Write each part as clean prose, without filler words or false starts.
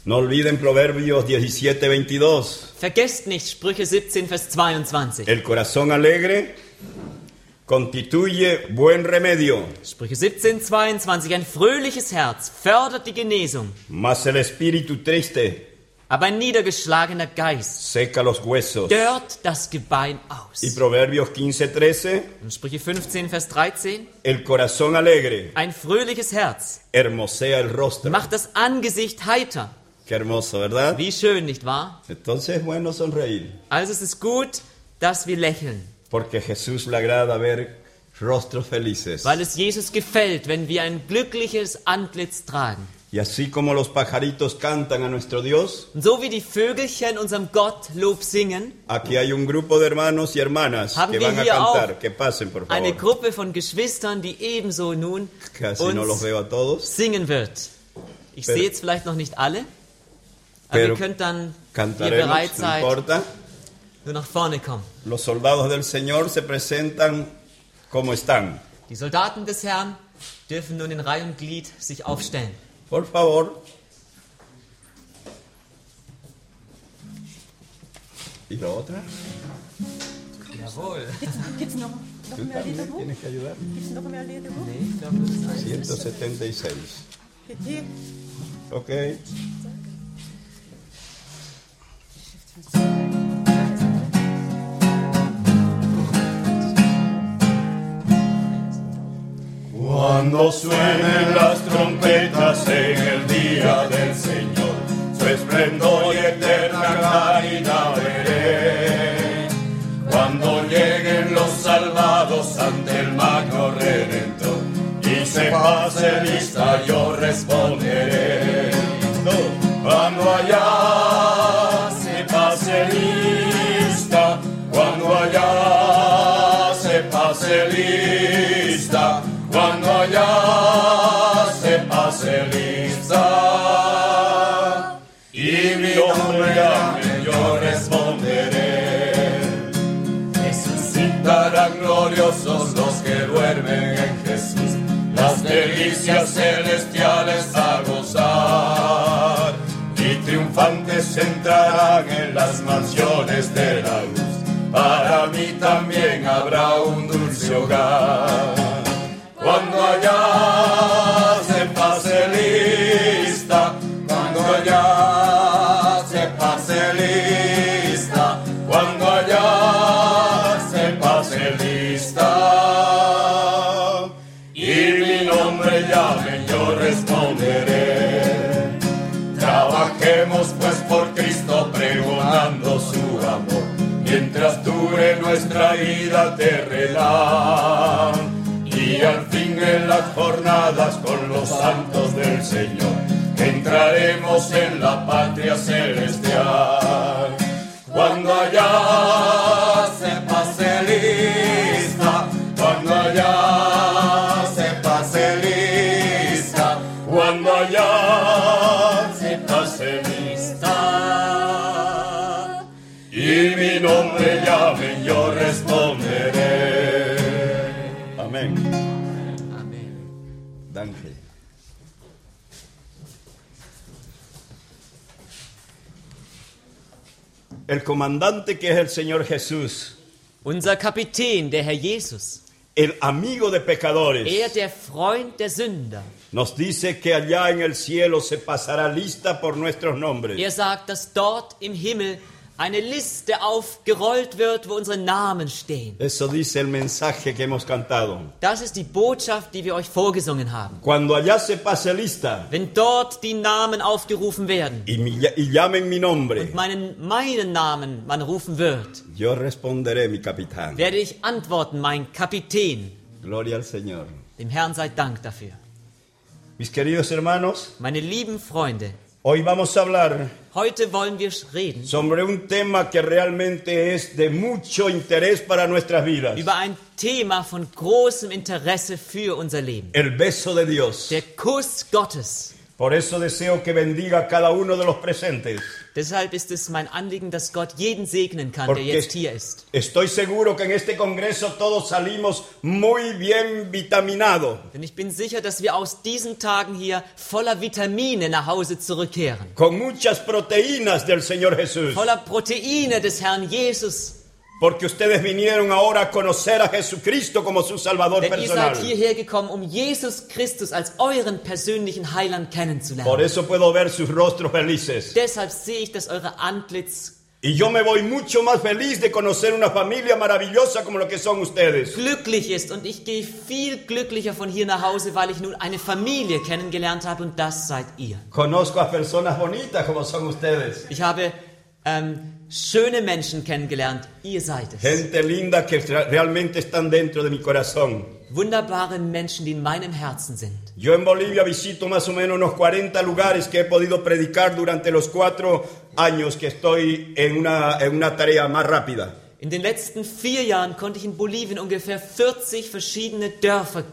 No olviden Proverbios 17:22. Vergesst nicht Sprüche 17, Vers 22. El corazón alegre constituye buen remedio, Sprüche 17, 22. Ein fröhliches Herz fördert die Genesung, mas el espíritu triste aber ein niedergeschlagener Geist seca los huesos. dörrt das Gebein Y aus. Proverbios 15:13, Und Sprüche 15, Vers 13. el corazón alegre Ein fröhliches Herz hermosea el rostro. macht das Angesicht heiter. Qué hermoso, ¿verdad? Wie schön, nicht wahr? Entonces es bueno sonreír, Also es ist gut, dass wir lächeln, porque Jesús le agrada ver rostros felices. weil es Jesus gefällt, wenn wir ein glückliches Antlitz tragen. Y así como los pajaritos cantan a nuestro Dios, Und so wie die Vögelchen unserem Gott Lob singen, aquí hay un grupo de hermanos y hermanas Haben que wir van a hier cantar. auch Que pasen, por eine favor. Gruppe von Geschwistern, die ebenso nun Casi no los uns veo a todos. singen wird. Ich Pero- sehe jetzt vielleicht noch nicht alle, aber Pero ihr könnt dann, wie ihr Cantaremos, bereit no seid, importa. nur nach vorne kommen. Los soldados del Señor se presentan como están. Die Soldaten des Herrn dürfen nun in Reihe und Glied sich aufstellen. Por favor. ¿Y la otra? Jawohl. Gibt's noch ¿Tú mehr también Liederbuch? tienes que ayudar? Gibt's noch mehr Liederbuch? Nee, ich glaube, das ist 176. Hier. Ok. Cuando suenen las trompetas en el día del Señor, su esplendor y eterna caridad veré. Cuando lleguen los salvados ante el magno Redentor y se pase lista, yo responderé. Cuando allá se pase lista, cuando allá se pase lista, cuando allá se pase lista, y mi nombre llame, yo responderé. Resucitarán gloriosos los que duermen en Jesús, las delicias celestiales a gozar, y triunfantes entrarán en las mansiones de la luz. Para mí también habrá un dulce hogar. Cuando allá se pase lista, cuando allá se pase lista, cuando allá se pase lista, y mi nombre llame, yo responderé. Trabajemos pues por Cristo pregonando su amor, mientras dure nuestra vida terrenal. Y al fin en las jornadas con los santos del Señor entraremos en la patria celestial. Cuando allá se pase lista, cuando allá se pase lista, cuando allá se pase lista, y mi nombre llame, yo responderé. Amén. Amen. Danke. El comandante que es el Señor Jesús, Unser Kapitän, der Herr Jesus, el amigo de pecadores, der Freund der Sünder, nos dice que allá en el cielo se pasará lista por nuestros nombres. sagt, dass dort im Himmel eine Liste aufgerollt wird, wo unsere Namen stehen. Eso dice el mensaje que hemos cantado. Das ist die Botschaft, die wir euch vorgesungen haben. Cuando allá se pase lista Wenn dort die Namen aufgerufen werden y llamen mi nombre, und meinen Namen man rufen wird, yo responderé, mi capitán. werde ich antworten, mein Kapitän. Gloria al Señor. Dem Herrn sei Dank dafür. Mis queridos hermanos, Meine lieben Freunde, hoy vamos a hablar heute wollen wir reden sobre un tema que realmente es de mucho interés para nuestras vidas. über ein Thema von großem Interesse für unser Leben. El beso de Dios. Der Kuss Gottes. Por eso deseo que bendiga a cada uno de los presentes. Deshalb ist es mein Anliegen, dass Gott jeden segnen kann, der Porque jetzt hier ist. estoy seguro que en este congreso todos salimos muy bien vitaminados, Denn ich bin sicher, dass wir aus diesen Tagen hier voller Vitamine nach Hause zurückkehren. con muchas proteínas del Señor Jesús. Voller Proteine des Herrn Jesus. Porque ustedes vinieron ahora a conocer a Jesucristo como su Salvador Denn ihr seid personal. hierher gekommen, um Jesus Christus als euren persönlichen Heiland Por kennenzulernen. eso puedo ver sus rostros felices. Deshalb sehe ich, dass eure Antlitz Y yo me voy mucho más feliz de conocer una familia maravillosa como lo que son ustedes. glücklich ist. Und ich gehe viel glücklicher von hier nach Hause, weil ich nun eine Familie kennengelernt habe und das seid ihr. Conozco a personas bonitas como son ustedes. Ich habe schöne Menschen kennengelernt. Ihr seid es. Gente linda que realmente están dentro de mi corazón. Wunderbare Menschen, die in meinem Herzen sind. Yo en Bolivia visito más o menos unos 40 lugares que he podido predicar durante los 4 años que estoy en una tarea más rápida. In den letzten 4 Jahren konnte ich in Bolivien ungefähr 40 verschiedene Dörfer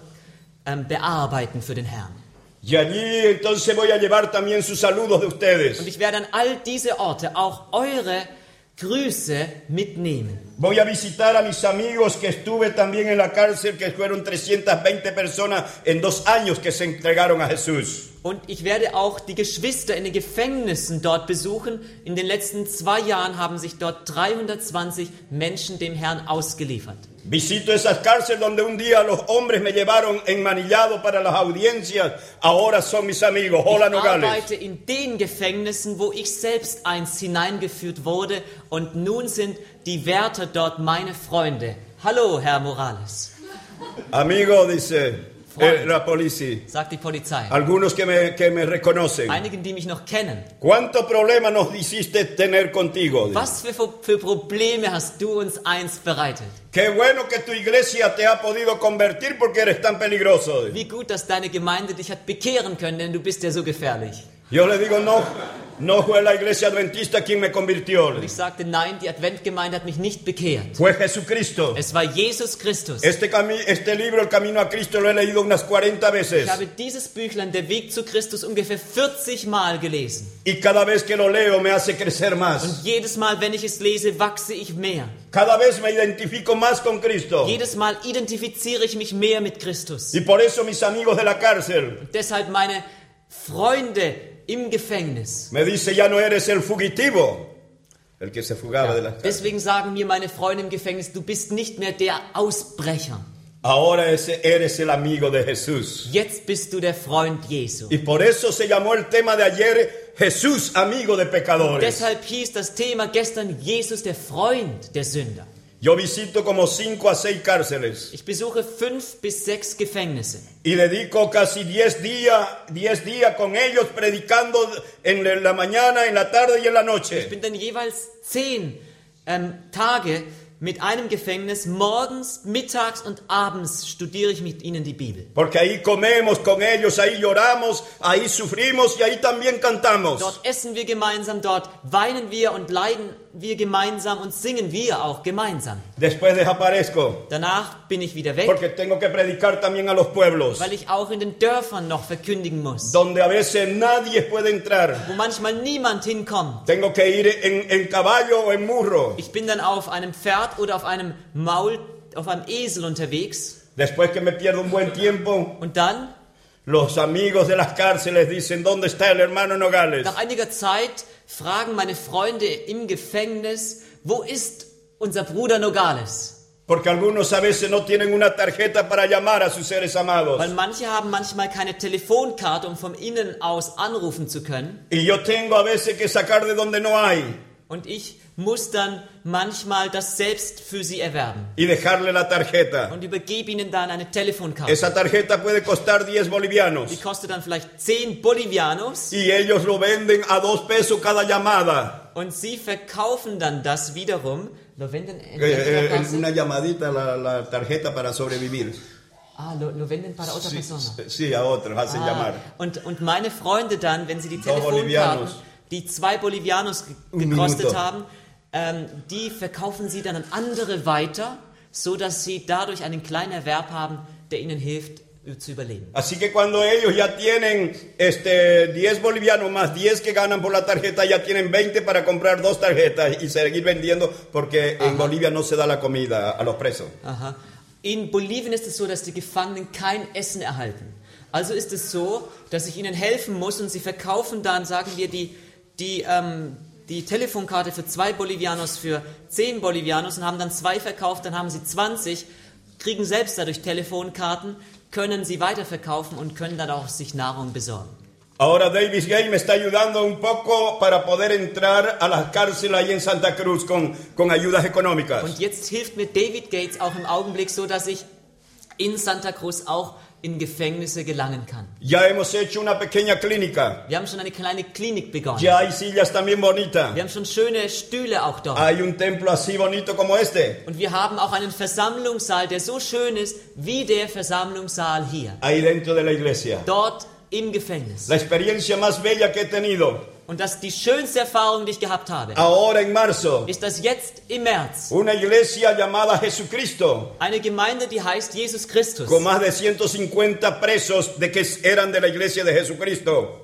bearbeiten für den Herrn. Y allí entonces voy a llevar también sus saludos de Und ustedes. ich werde an all diese Orte auch eure Grüße mitnehmen. Voy a visitar a mis amigos que estuve también en la cárcel, que fueron 320 personas en 2 años que se entregaron a Jesús. Und ich werde auch die Geschwister in den Gefängnissen dort besuchen. In den letzten 2 Jahren haben sich dort 320 Menschen dem Herrn ausgeliefert. Visito esas cárceles donde un día los hombres me llevaron enmanillado para las audiencias. Ahora son mis amigos. Hola, Ich Nogales. arbeite in den Gefängnissen, wo ich selbst einst hineingeführt wurde. Und nun sind die Wärter dort meine Freunde. Hallo, Herr Morales, Amigo, dice la policía. sagt die Polizei. Algunos que me reconocen. Einigen, die mich noch kennen. ¿Cuánto problema nos hiciste tener contigo? Dice. Was für Probleme hast du uns einst bereitet? Qué bueno que tu iglesia te ha podido convertir porque eres tan peligroso. Dice. Wie gut, dass deine Gemeinde dich hat bekehren können, denn du bist ja so gefährlich. Yo le digo, no fue la iglesia adventista quien me convirtió. Und ich sagte, nein, die Adventgemeinde hat mich nicht bekehrt. Fue Jesucristo. Es war Jesus Christus. Este libro, El Camino a Cristo, lo he leído unas 40 veces. Ich habe dieses Büchlein, Der Weg zu Christus, ungefähr 40 Mal gelesen. Y cada vez que lo leo me hace crecer más. Und jedes Mal, wenn ich es lese, wachse ich mehr. Cada vez me identifico más con Cristo. Jedes Mal identifiziere ich mich mehr mit Christus. Y por eso mis amigos de la cárcel Und deshalb meine Freunde im Gefängnis. me dice, ya no eres el fugitivo, el que se fugaba de la cárcel. Deswegen sagen mir meine Freunde im Gefängnis, du bist nicht mehr der Ausbrecher. Ahora eres el amigo de Jesús. Jetzt bist du der Freund Jesu. Y por eso se llamó el tema de ayer, Jesús, amigo de pecadores. Deshalb hieß das Thema gestern Jesus, der Freund der Sünder. Yo visito como 5 a 6 cárceles Ich besuche 5 bis 6 Gefängnisse. y dedico casi 10 días con ellos predicando en la mañana, en la tarde y en la Ich noche. bin dann jeweils 10 Tage mit einem Gefängnis. Morgens, mittags und abends studiere ich mit ihnen die Bibel. Porque ahí comemos con ellos, ahí lloramos, ahí sufrimos y ahí también cantamos. Dort essen wir gemeinsam, dort weinen wir und leiden wir gemeinsam und singen wir auch gemeinsam. Después desaparezco Danach bin ich wieder weg, porque tengo que predicar también a los pueblos, weil ich auch in den Dörfern noch verkündigen muss, donde a veces nadie puede entrar. wo manchmal niemand hinkommt. Tengo que ir en caballo o en burro. Ich bin dann auf einem Pferd oder auf einem Esel unterwegs Después que me pierdo un buen tiempo, und dann, los amigos de las cárceles dicen, ¿dónde está el hermano Nogales? nach einiger Zeit, fragen meine Freunde im Gefängnis, wo ist unser Bruder Nogales? Porque algunos a veces no tienen una tarjeta para llamar a sus seres amados. Weil manche haben manchmal keine Telefonkarte, um von innen aus anrufen zu können. Y yo tengo a veces que sacar de donde no hay Und ich muss dann manchmal das selbst für sie erwerben y dejarle la tarjeta. und übergebe ihnen dann eine Telefonkarte. Esa tarjeta puede costar 10 Die bolivianos. kostet dann vielleicht 10 Bolivianos Y ellos lo venden a 2 pesos cada llamada. und sie verkaufen dann das wiederum. Lo venden en welcher Klasse? Una llamadita, la tarjeta para sobrevivir. Lo venden para otra persona. Sí, a otros hacen llamar. Und meine Freunde dann, wenn sie die Dos Telefonkarten, Bolivianos. die 2 Bolivianos Un gekostet minuto. haben, die verkaufen sie dann an andere weiter, so dass sie dadurch einen kleinen Erwerb haben, der ihnen hilft, zu überleben. Así que cuando ellos ya tienen 10 bolivianos más 10 que ganan por la tarjeta, ya tienen 20 para comprar 2 tarjetas y seguir vendiendo porque en Bolivia no se da la comida a los presos. Aha. In Bolivien ist es so, dass die Gefangenen kein Essen erhalten. Also ist es so, dass ich ihnen helfen muss und sie verkaufen dann, sagen wir, die Telefonkarte für 2 Bolivianos für 10 Bolivianos und haben dann 2 verkauft, dann haben sie 20, kriegen selbst dadurch Telefonkarten, können sie weiterverkaufen und können dann auch sich Nahrung besorgen. Ahora Davis Gay me está ayudando un poco para poder entrar a las cárceles ahí en Santa Cruz con ayudas económicas. Und jetzt hilft mir David Gates auch im Augenblick so, dass ich in Santa Cruz auch in Gefängnisse gelangen kann. Ya hemos hecho una pequeña clínica. Wir haben schon eine kleine Klinik begonnen. Ya hay sillas también bonitas. Wir haben schon schöne Stühle auch dort. Hay un templo así bonito como este. Und wir haben auch einen Versammlungssaal, der so schön ist wie der Versammlungssaal hier. Ahí dentro de la iglesia. Dort im Gefängnis. La experiencia más bella que he tenido. Und das ist die schönste Erfahrung, die ich gehabt habe. Ahora en marzo. Ist das jetzt im März. Una iglesia llamada Jesucristo. Eine Gemeinde, die heißt Jesus Christus. Con más de 150 presos de que eran de la iglesia de Jesucristo.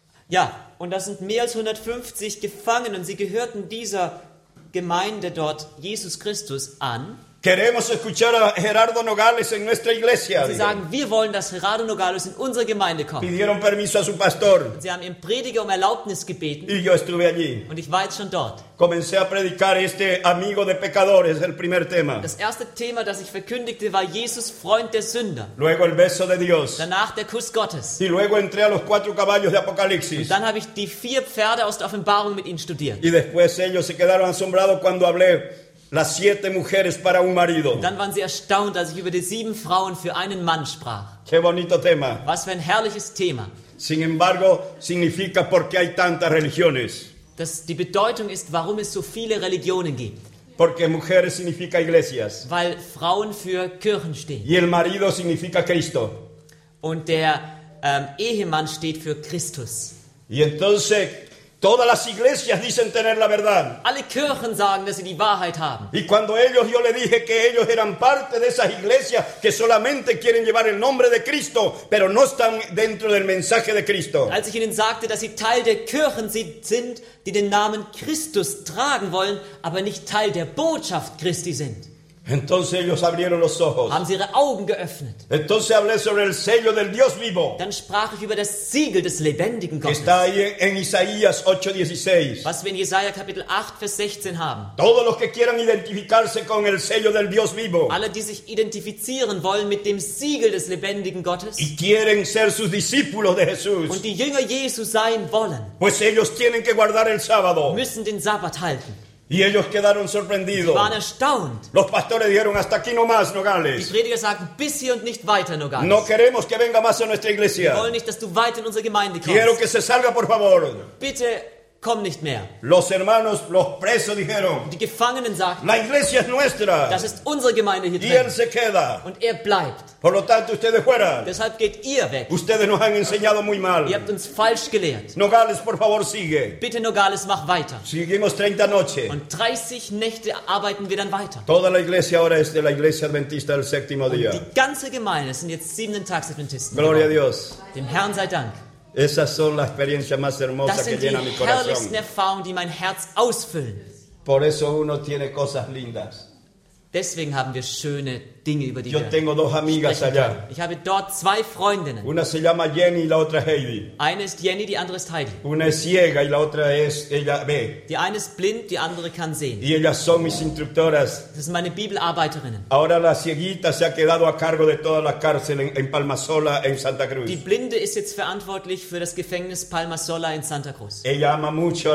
Ja, und das sind mehr als 150 Gefangene und sie gehörten dieser Gemeinde dort Jesus Christus an. Queremos escuchar a Gerardo Nogales en nuestra iglesia. Sie sagen, wir wollen, dass Gerardo Nogales in unsere Gemeinde kommt. Pidieron permiso a su pastor. Sie haben ihren Prediger um Erlaubnis gebeten Y yo estuve allí. und ich war jetzt schon dort. Comencé a predicar amigo de pecadores, el primer tema. Das erste Thema, das ich verkündigte, war Jesus, Freund der Sünder. Luego el beso de Dios. Danach der Kuss Gottes. Y luego entré a los 4 caballos de Apocalipsis. Dann habe ich die 4 Pferde aus der Offenbarung mit ihnen studiert. Y después ellos se quedaron asombrados cuando hablé las 7 mujeres para un marido. Dann waren sie erstaunt, als ich über die 7 Frauen für einen Mann sprach. Qué bonito tema. Was für ein herrliches Thema. Sin embargo, significa por qué hay tantas religiones. Die Bedeutung ist, warum es so viele Religionen gibt. Porque mujeres significa iglesias. Weil Frauen für Kirchen stehen. Y el marido significa Cristo. Und der Ehemann steht für Christus. Y entonces todas las iglesias dicen tener la verdad. Alle Kirchen sagen, dass sie die Wahrheit haben. Y cuando yo le dije que ellos eran parte de esas iglesias que solamente quieren llevar el nombre de Cristo, pero no están dentro del mensaje de Cristo. Als ich ihnen sagte, dass sie Teil der Kirchen sind, die den Namen Christus tragen wollen, aber nicht Teil der Botschaft Christi sind, Entonces ellos abrieron los ojos. haben sie ihre Augen geöffnet. Entonces hablé sobre el sello del Dios vivo, Dann sprach ich über das Siegel des lebendigen que Gottes, está ahí en Isaías 8:16. was wir in Jesaja Kapitel 8, Vers 16 haben. Todos los que quieran identificarse con el sello del Dios vivo Alle, die sich identifizieren wollen mit dem Siegel des lebendigen Gottes y quieren ser sus discípulos de Jesús, und die Jünger Jesu sein wollen, pues ellos tienen que guardar el sábado. müssen den Sabbat halten. Y ellos quedaron Sie sorprendidos. waren erstaunt. Los pastores dijeron, hasta aquí no más, Die Nogales. Prediger sagten, bis hier und nicht weiter, Nogales. No queremos que venga más a nuestra Wir iglesia. wollen nicht, dass du weiter in unsere Gemeinde Quiero kommst. que se salga, por favor. Bitte komm nicht mehr. Los hermanos, los presos dijeron, Die Gefangenen sagten, la iglesia es nuestra. das ist unsere Gemeinde hier Y él drin. se queda. Und er bleibt. Por lo tanto, ustedes fuera. Deshalb geht ihr weg. Ustedes nos han enseñado muy Ihr mal. habt uns falsch gelehrt. Nogales, por favor, sigue. Bitte, Nogales, mach weiter. Seguimos 30 noches. Und 30 Nächte arbeiten wir dann weiter. Toda la iglesia ahora es de la iglesia adventista del séptimo día. Die ganze Gemeinde sind jetzt 7-Tags-Adventisten Gloria a geworden. Dios. Dem Herrn sei Dank. Esas son las experiencias más Das hermosas que sind die llenan mi herrlichsten corazón. Erfahrungen, die mein Herz ausfüllen. Por eso uno tiene cosas lindas. Deswegen haben wir schöne Dinge, über die Yo wir tengo 2 amigas sprechen können. allá. Ich habe dort 2 Freundinnen. Una se llama Jenny y la otra Heidi. Eine ist Jenny, die andere ist Heidi. Una es ciega y la otra ella ve. Die eine ist blind, die andere kann sehen. Y ellas son mis instructoras. Das sind meine Bibelarbeiterinnen. Ahora la cieguita se ha quedado a cargo de toda la cárcel en Palmasola, en Santa Cruz. Die Blinde ist jetzt verantwortlich für das Gefängnis Palma Sola in Santa Cruz. Ella ama mucho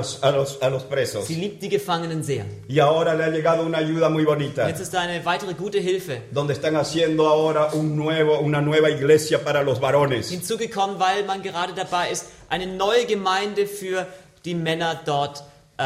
a los presos. Sie liebt die Gefangenen sehr. Y ahora le ha llegado una ayuda muy bonita. Jetzt ist da eine weitere gute Hilfe Donde están haciendo ahora una nueva iglesia para los varones. hinzugekommen, weil man gerade dabei ist, eine neue Gemeinde für die Männer dort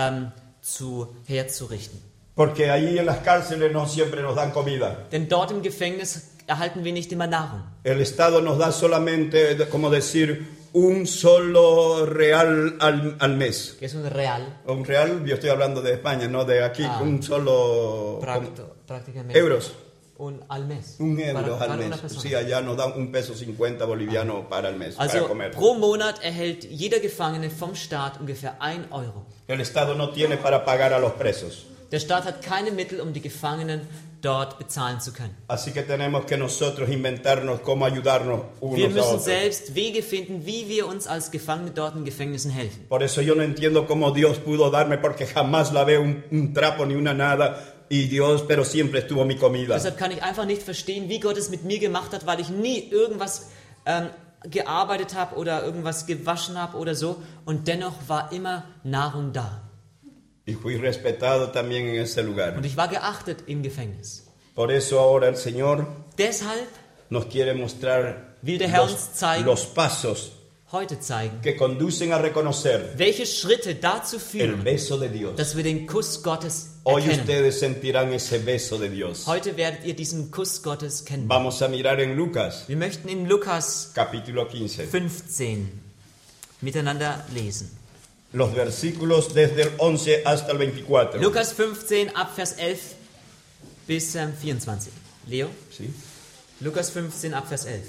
herzurichten. Porque ahí en las cárceles no siempre nos dan comida. Denn dort im Gefängnis erhalten wir nicht immer Nahrung. El Estado nos da solamente, como decir, un solo real al mes. Que es un real, Un real, yo estoy hablando de España, no de aquí, un solo prácticamente. euros. al mes. €1 para al una mes. persona. Sí, allá nos dan $1.50 boliviano para el mes, para Also comer. pro Monat erhält jeder Gefangene vom Staat ungefähr 1 Euro. El Estado no tiene para pagar a los presos. Der Staat hat keine Mittel, um die Gefangenen dort bezahlen zu können. Así que tenemos que nosotros inventarnos cómo ayudarnos Wir unos a müssen otros. selbst Wege finden, wie wir uns als Gefangene dort in Gefängnissen helfen. Por eso yo no entiendo cómo Dios pudo darme, porque jamás lavé un trapo ni una nada. Y Dios, pero siempre estuvo mi comida. Deshalb kann ich einfach nicht verstehen, wie Gott es mit mir gemacht hat, weil ich nie irgendwas gearbeitet habe oder irgendwas gewaschen habe oder so. Und dennoch war immer Nahrung da. Y fui respetado también en ese lugar. Und ich war geachtet im Gefängnis. Por eso ahora el Señor Deshalb nos quiere mostrar will der Herr uns zeigen, los pasos heute zeigen, que conducen a reconocer welche Schritte dazu el führen, beso de Dios. dass wir den Kuss Gottes Hoy erkennen. ustedes sentirán ese beso de Dios. Heute werdet ihr diesen Kuss Gottes kennen. Vamos a mirar en Lucas, Wir möchten in Lukas capítulo 15, 15 miteinander lesen. los versículos desde el 11 hasta el 24. Lukas 15 ab Vers 11 bis 24. Leo? ¿Sí? Lukas 15 ab Vers 11.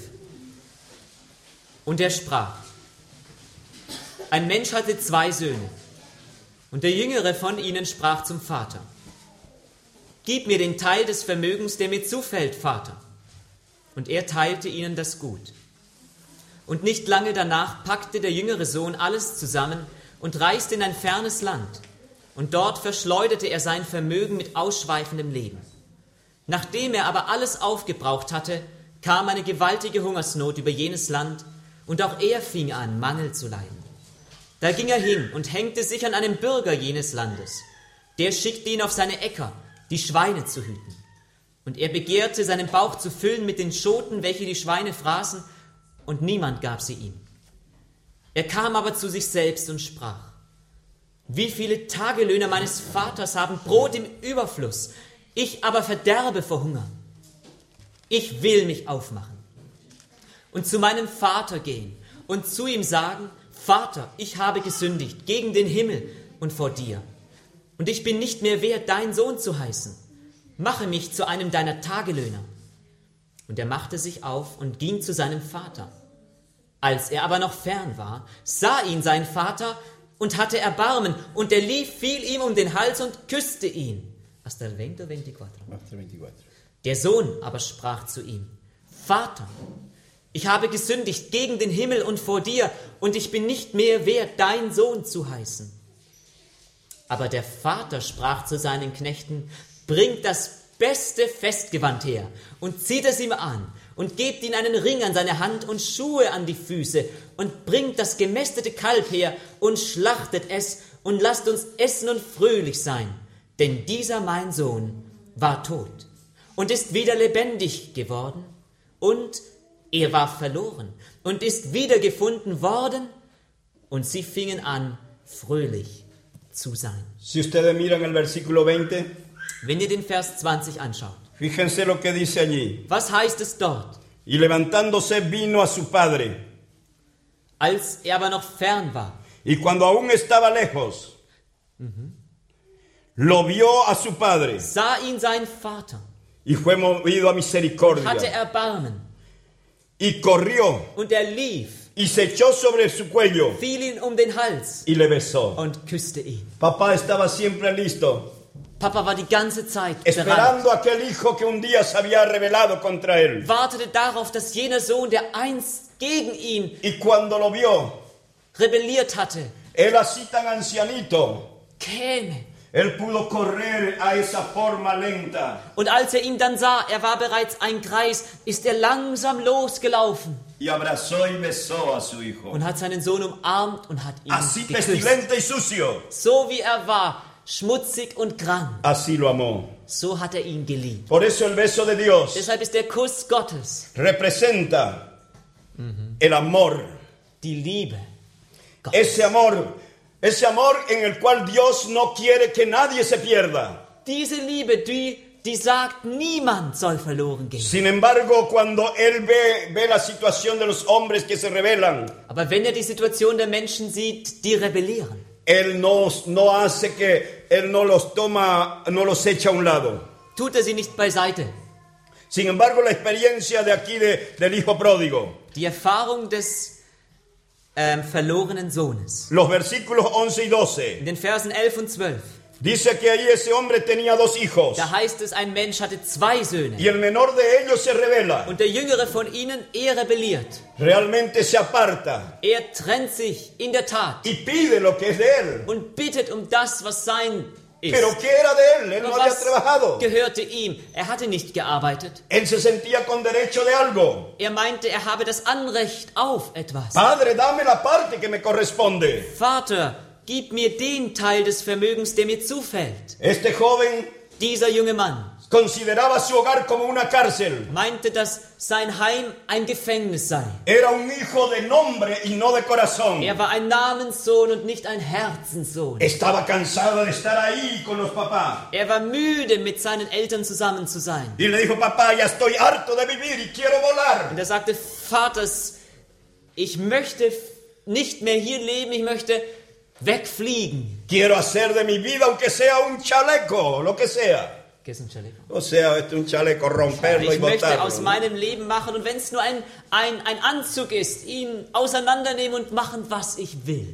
Und er sprach: Ein Mensch hatte 2 Söhne, und der jüngere von ihnen sprach zum Vater: Gib mir den Teil des Vermögens, der mir zufällt, Vater. Und er teilte ihnen das Gut. Und nicht lange danach packte der jüngere Sohn alles zusammen und reiste in ein fernes Land. Und dort verschleuderte er sein Vermögen mit ausschweifendem Leben. Nachdem er aber alles aufgebraucht hatte, kam eine gewaltige Hungersnot über jenes Land, und auch er fing an, Mangel zu leiden. Da ging er hin und hängte sich an einen Bürger jenes Landes. Der schickte ihn auf seine Äcker, die Schweine zu hüten. Und er begehrte, seinen Bauch zu füllen mit den Schoten, welche die Schweine fraßen, und niemand gab sie ihm. Er kam aber zu sich selbst und sprach: Wie viele Tagelöhner meines Vaters haben Brot im Überfluss, ich aber verderbe vor Hunger. Ich will mich aufmachen und zu meinem Vater gehen und zu ihm sagen: Vater, ich habe gesündigt gegen den Himmel und vor dir, und ich bin nicht mehr wert, dein Sohn zu heißen. Mache mich zu einem deiner Tagelöhner. Und er machte sich auf und ging zu seinem Vater. Als er aber noch fern war, sah ihn sein Vater und hatte Erbarmen, und er lief, fiel ihm um den Hals und küsste ihn. Hasta el 20 o 24. Der Sohn aber sprach zu ihm: Vater, ich habe gesündigt gegen den Himmel und vor dir, und ich bin nicht mehr wert, dein Sohn zu heißen. Aber der Vater sprach zu seinen Knechten: Bringt das beste Festgewand her und zieht es ihm an und gebt ihm einen Ring an seine Hand und Schuhe an die Füße und bringt das gemästete Kalb her und schlachtet es und lasst uns essen und fröhlich sein. Denn dieser mein Sohn war tot und ist wieder lebendig geworden, und er war verloren und ist wiedergefunden worden, und sie fingen an, fröhlich zu sein. Si ustedes miran el versículo 20, Wenn ihr den Vers 20 anschaut, fíjense lo que dice allí. was heißt es dort? Y levantándose vino a su padre. Als er aber noch fern war, Y cuando aún estaba lejos, lo vio a su padre sah ihn sein Vater, y fue movido a misericordia. hatte Erbarmen, Y corrió und er lief, y se echó sobre su cuello fiel ihn um den Hals y le besó. und küsste ihn. Papá estaba siempre listo, Papa war die ganze Zeit bereit, esperando a aquel hijo que un día se había rebelado contra él. wartete darauf, dass jener Sohn, der einst gegen ihn Y cuando lo vio, rebelliert hatte, él así tan ancianito, käme. él pudo correr a esa forma lenta Und als er ihn dann sah, er war bereits ein Greis, ist er langsam losgelaufen y abrazó y besó a su hijo. und hat seinen Sohn umarmt und hat ihn Así geküsst. pestilente y sucio, So wie er war, schmutzig und krank, así lo amó. so hat er ihn geliebt. Por eso el beso de Dios Deshalb ist der Kuss Gottes representa el amor, die Liebe Gottes. ese amor en el cual Dios no quiere que nadie se pierda. Diese Liebe, die sagt, niemand soll verloren gehen. Sin embargo, cuando Él ve la situación de los hombres que se rebelan, Aber wenn er die Situation der Menschen sieht, die rebellieren, Él no hace que Él no los toma, no los echa a un lado, tut er sie nicht beiseite, Sin embargo, la experiencia de aquí del hijo pródigo, Die Erfahrung des verlorenen Sohnes. los versículos 11 y 12, In den Versen 11 und 12. dice que ahí ese hombre tenía 2 hijos Da heißt es, ein Mensch hatte 2 Söhne. y el menor de ellos se rebela, Und der jüngere von ihnen, er rebelliert. realmente se aparta Er trennt sich in der Tat y pide lo que es de él. und bittet um das, was sein ist. Pero ¿qué era de él? Él no Aber había was trabajado. gehörte ihm? Er hatte nicht gearbeitet. Él se sentía con derecho de algo. Er meinte, er habe das Anrecht auf etwas. Padre, dame la parte que me corresponde. Vater, gib mir den Teil des Vermögens, der mir zufällt. Este joven Dieser junge Mann consideraba su hogar como una cárcel. meinte, dass sein Heim ein Gefängnis sei. Era un hijo de nombre y no de corazón. Er war ein Namenssohn und nicht ein Herzenssohn. Estaba cansado de estar ahí con los papás. Er war müde, mit seinen Eltern zusammen zu sein. Y le dijo, papá, ya estoy harto de vivir y quiero volar. Und er sagte, Vater, ich möchte nicht mehr hier leben, ich möchte wegfliegen. Quiero hacer de mi vida, aunque sea un chaleco, lo que sea. ¿Qué es un chaleco? O sea, un chaleco, romperlo y Ich möchte botarlo. aus meinem Leben machen und wenn es nur ein Anzug ist, ihn auseinandernehmen und machen, was ich will.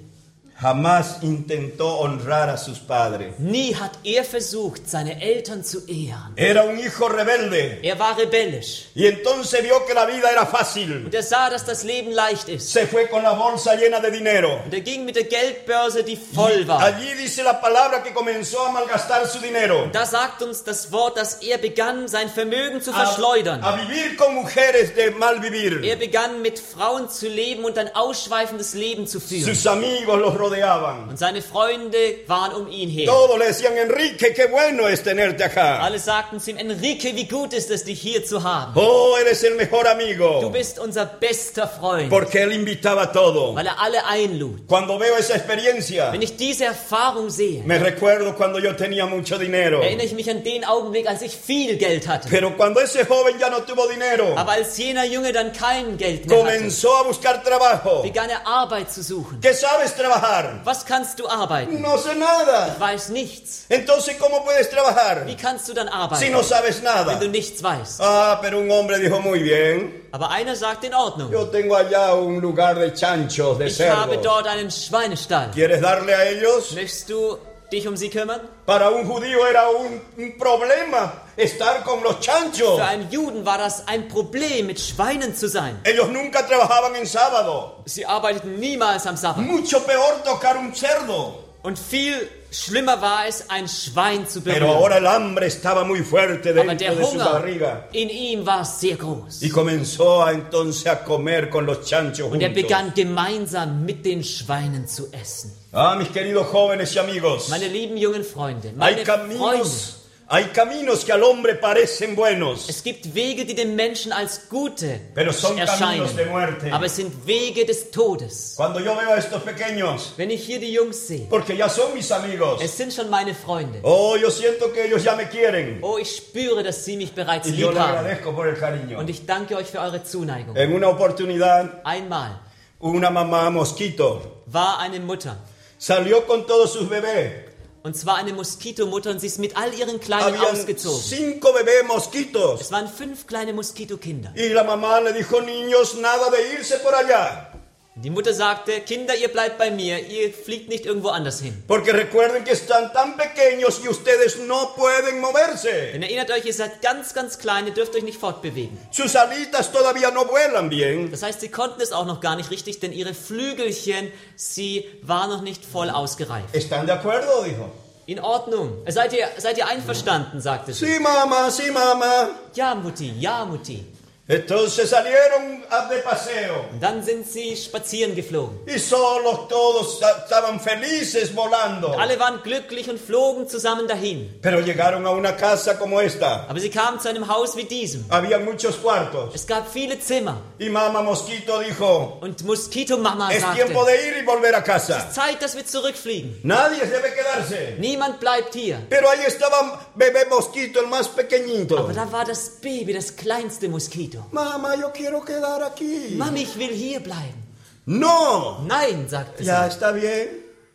Jamás intentó honrar a sus padres. Nie hat er versucht, seine Eltern zu ehren. Era un hijo rebelde. Er war rebellisch Y entonces vio que la vida era fácil. und er sah, dass das Leben leicht ist. Se fue con la bolsa llena de dinero. Und er ging mit der Geldbörse, die voll war. Allí dice la palabra que comenzó a malgastar su dinero. Da sagt uns das Wort, dass er begann, sein Vermögen zu verschleudern. A vivir con mujeres de mal vivir. Er begann, mit Frauen zu leben und ein ausschweifendes Leben zu führen. Sus amigos los rodeaban. Und seine Freunde waren um ihn her. Todos le decían, Enrique, qué bueno es tenerte acá. Alle sagten zu ihm, Enrique, wie gut ist es, dich hier zu haben. Oh, eres el mejor Du amigo. bist unser bester Freund. Porque él invitaba a todo. Weil er alle einlud. Cuando veo esa experiencia, Wenn ich diese Erfahrung sehe, me recuerdo cuando yo tenía mucho dinero. erinnere ich mich an den Augenblick, als ich viel Geld hatte. Pero cuando ese joven ya no tuvo dinero, Aber als jener Junge dann kein Geld mehr hatte, comenzó a buscar trabajo. begann er Arbeit zu suchen. ¿Qué sabes trabajar? Was kannst du arbeiten? No sé nada. Ich weiß nichts. Entonces, ¿cómo puedes trabajar Wie kannst du dann si arbeiten, no sabes wenn nada? du nichts weißt? Ah, pero un hombre dijo, muy bien, Aber einer sagt, in Ordnung. yo tengo allá un lugar de chanchos, de Ich habe cerdos. dort einen Schweinestall. ¿Quieres darle a ellos? Möchtest du dich um sie kümmern? Para un judío era un problema estar con los chanchos. Für einen Juden war das ein Problem, mit Schweinen zu sein. Ellos nunca trabajaban en sábado. Sie arbeiteten niemals am Sabbat. Mucho peor tocar un cerdo. Und viel schlimmer war es, ein Schwein zu Pero berühren. ahora el hambre estaba muy fuerte Aber dentro der de su Hunger barriga. in ihm war sehr groß. Y comenzó entonces a comer con los chanchos Und er juntos. begann gemeinsam mit den Schweinen zu essen. Ah, mis queridos jóvenes y amigos. Meine lieben jungen Freunde, Hay meine Freunde, caminos que al hombre parecen buenos, es gibt Wege, die dem Menschen als gute pero son caminos de erscheinen. muerte. Aber es sind Wege des Todes. Cuando yo veo a estos pequeños, Wenn ich hier die Jungs sehe, porque ya son mis amigos, es sind schon meine Freunde. oh, yo siento que ellos ya me quieren. Oh, ich spüre, dass sie mich bereits Y yo lieb le haben. agradezco por el cariño. Und ich danke euch für eure Zuneigung. En una oportunidad, Einmal una mamá mosquito war eine Mutter, salió con todos sus bebés. und zwar eine Moskitomutter, und sie ist mit all ihren Kleinen Habían ausgezogen. 5 bebés mosquitos. Es waren 5 kleine Moskitokinder. Y la mamá le dijo, niños, nada de irse por allá. Die Mutter sagte, Kinder, ihr bleibt bei mir, ihr fliegt nicht irgendwo anders hin. Porque recuerden que están tan pequeños y ustedes no pueden moverse. Denn erinnert euch, ihr seid ganz, ganz klein, ihr dürft euch nicht fortbewegen. Sus alitas todavía no vuelan bien. Das heißt, sie konnten es auch noch gar nicht richtig, denn ihre Flügelchen, sie waren noch nicht voll ausgereift. ¿Están de acuerdo? Dijo. In Ordnung. Seid ihr einverstanden, sagte sie. Sí, mamá, sí, mamá. Ja, Mutti, ja, Mutti. Entonces salieron de paseo. Und dann sind sie spazieren geflogen. Y solos todos estaban felices volando. Alle waren glücklich und flogen zusammen dahin. Pero llegaron a una casa como esta. Aber sie kamen zu einem Haus wie diesem. Había muchos cuartos. Es gab viele Zimmer. Y mamá Mosquito dijo, Und Moskitomama es sagte, tiempo de ir y volver a casa. Zeit, dass wir zurückfliegen. Nadie debe quedarse. Niemand bleibt hier. Pero ahí estaba bebé Mosquito, el más pequeñito. Aber da war das Baby, das kleinste Moskito. Mamá, yo quiero quedar aquí. Mami, ich will hier bleiben. No. Nein, sagte Ya sie. está bien.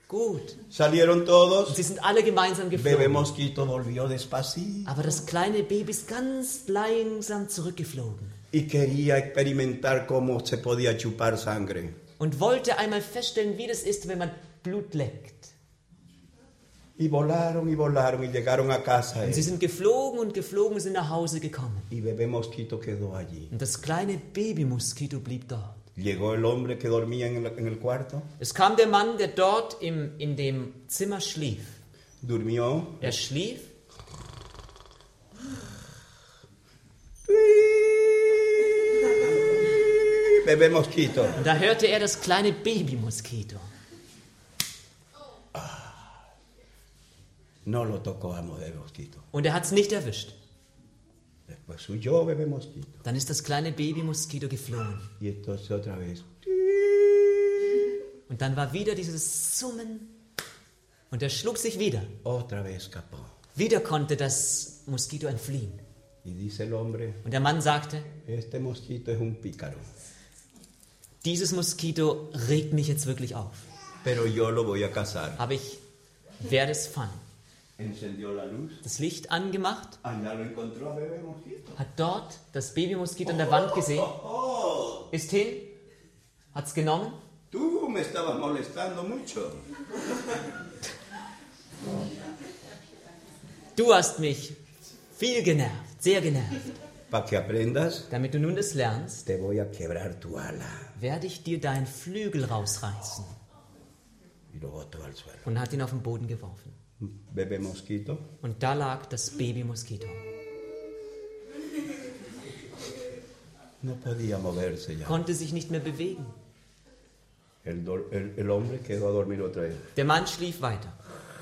Gut. Salieron Und todos. sie sind alle gemeinsam Bebé geflogen. Mosquito volvió despacito Aber das kleine Baby ist ganz langsam zurückgeflogen y quería experimentar cómo se podía chupar sangre. und wollte einmal feststellen, wie das ist, wenn man Blut leckt. Y volaron y llegaron a casa. Und sie sind geflogen und sind nach Hause gekommen. Y Bebé Mosquito quedó allí. Und das kleine Babymoskito blieb dort. Llegó el hombre que dormía en el cuarto. Es kam der Mann, der dort in dem Zimmer schlief. Durmió. Er schlief Bebé Mosquito. und da hörte er das kleine Babymoskito. No lo tocó a Bebé Mosquito. Und er hat es nicht erwischt. Después huyó Bebé Mosquito. Dann ist das kleine Babymoskito geflohen. Y entonces otra vez. Und dann war wieder dieses Summen. Und er schlug sich wieder. Otra vez escapó. Wieder konnte das Moskito entfliehen. Y dice el hombre, Und der Mann sagte, este mosquito es un pícaro. dieses Moskito regt mich jetzt wirklich auf. Pero yo lo voy a cazar. Aber ich werde es fangen. Encendió la luz. Das Licht angemacht, Allá lo encontró a Bebé Mosquito. hat dort das Babymoskito an der Wand gesehen, ist hin, hat es genommen. Tú me estabas molestando mucho. Du hast mich viel genervt, sehr genervt. Para que aprendas, Damit du nun das lernst, te voy a quebrar tu ala. werde ich dir deinen Flügel rausreißen. Y lo botó al suelo. Und hat ihn auf den Boden geworfen. Bebé Mosquito Und da lag das Babymoskito. no podía moverse ya. Konnte sich nicht mehr bewegen. El hombre quedó a dormir otra vez. Der Mann schlief weiter.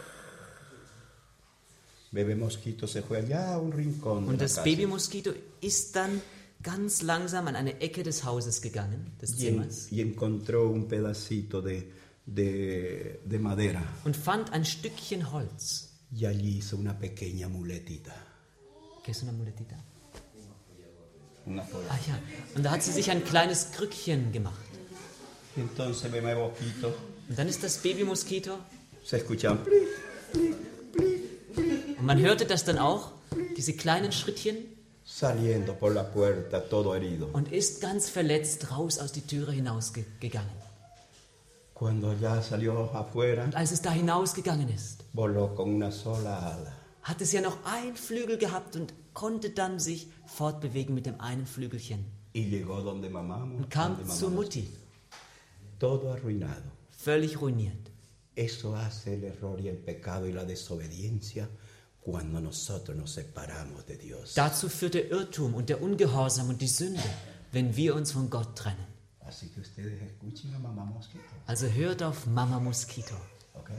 Bebé Mosquito se fue allá a un rincón de Und la das casa. Babymoskito ist dann ganz langsam an eine Ecke des Hauses gegangen, des Zimmers, Y encontró un pedacito de madera. und fand ein Stückchen Holz. Y allí hizo una pequeña muletita. ¿Qué es una muletita? Una apoyo. Ah ja, und da hat sie sich ein kleines Krückchen gemacht. Y entonces Bebé Mosquito Und dann ist das Babymoskito, se escuchaban. und man hörte das dann auch, diese kleinen Schrittchen, Saliendo por la puerta todo herido. und ist ganz verletzt raus aus die Türe hinausgegangen. Cuando ya salió afuera, Und als es da hinausgegangen ist, voló con una sola ala. hat es ja noch einen Flügel gehabt und konnte dann sich fortbewegen mit dem einen Flügelchen. Y llegó donde mamá. Und kam zur Mutti, Todo arruinado. völlig ruiniert. Eso hace el error y el pecado y la desobediencia cuando nosotros nos separamos de Dios. Dazu führt der Irrtum und der Ungehorsam und die Sünde, wenn wir uns von Gott trennen. Así que ustedes escuchen a mamá Mosquito. Also hört auf Mama Moskito. ¿Ok?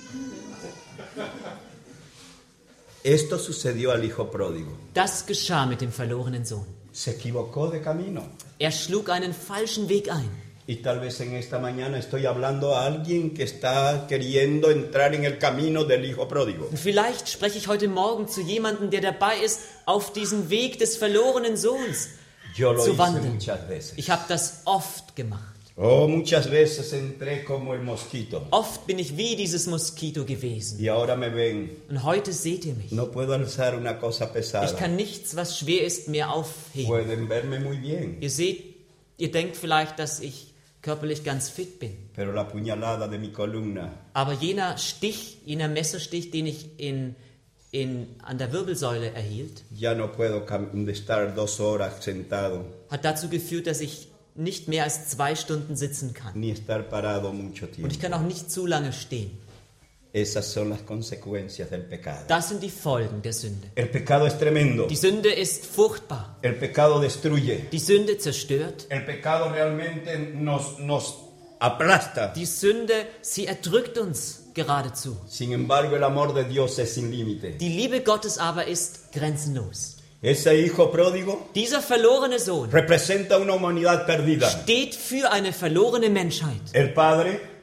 Esto sucedió al hijo pródigo. Das geschah mit dem verlorenen Sohn. Se equivocó de camino. Er schlug einen falschen Weg ein. Y tal vez en esta mañana estoy hablando a alguien que está queriendo entrar en el camino del hijo pródigo. Und vielleicht spreche ich heute Morgen zu jemandem, der dabei ist, auf diesen Weg des verlorenen Sohns Yo lo zu hice wandeln. muchas veces. Ich habe das oft gemacht. Oh, muchas veces entré como el mosquito. Oft bin ich wie dieses Moskito gewesen. Y ahora me ven. Und heute seht ihr mich. No puedo alzar una cosa Ich pesada. kann nichts, was schwer ist, mehr aufheben. Pueden verme muy bien. Ihr seht, ihr denkt vielleicht, dass ich körperlich ganz fit bin. Pero la puñalada de mi columna Aber jener Stich, jener Messerstich, den ich an der Wirbelsäule erhielt, ya no puedo estar 2 horas sentado hat dazu geführt, dass ich nicht mehr als 2 Stunden sitzen kann. ni estar parado mucho Und tiempo. ich kann auch nicht zu lange stehen. Esas son las consecuencias del pecado. Das sind die Folgen der Sünde. El pecado es tremendo. Die Sünde ist furchtbar. El pecado destruye. Die Sünde zerstört. El pecado realmente nos aplasta. Die Sünde, sie erdrückt uns geradezu. Sin embargo, el amor de Dios es sin límite. Die Liebe Gottes aber ist grenzenlos. Ese hijo pródigo Dieser verlorene Sohn representa una humanidad perdida. steht für eine verlorene Menschheit. El padre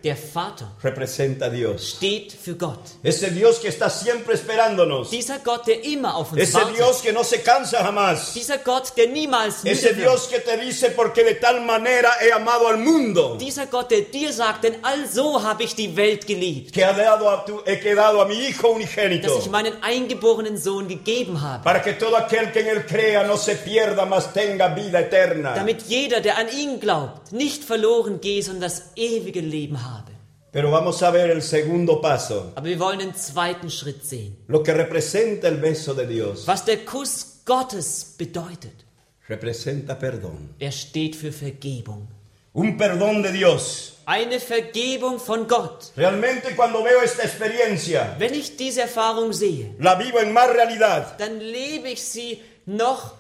Der Vater representa a Dios. steht für Gott. Ese Dios que está siempre esperándonos. Dieser Gott, der immer auf uns Ese wartet. Dios que no se cansa jamás. Dieser Gott, der niemals Ese müde wird. Dios que te dice porque de tal manera he amado al mundo Dieser Gott, der dir sagt, denn also habe ich die Welt geliebt, que he quedado a mi Hijo dass unigénito ich meinen eingeborenen Sohn gegeben habe, para que todo aquel que en él crea no se pierda, mas tenga vida eterna. damit jeder, der an ihn glaubt, nicht verloren gehe, sondern das ewige Leben habe. Pero vamos a ver el segundo paso, Aber wir wollen den zweiten Schritt sehen. lo que representa el beso de Dios. Was der Kuss Gottes bedeutet. Representa perdón. Er steht für Vergebung. Un perdón de Dios. Eine Vergebung von Gott. Realmente cuando veo esta experiencia, Wenn ich diese Erfahrung sehe, la vivo en más realidad, dann lebe ich sie noch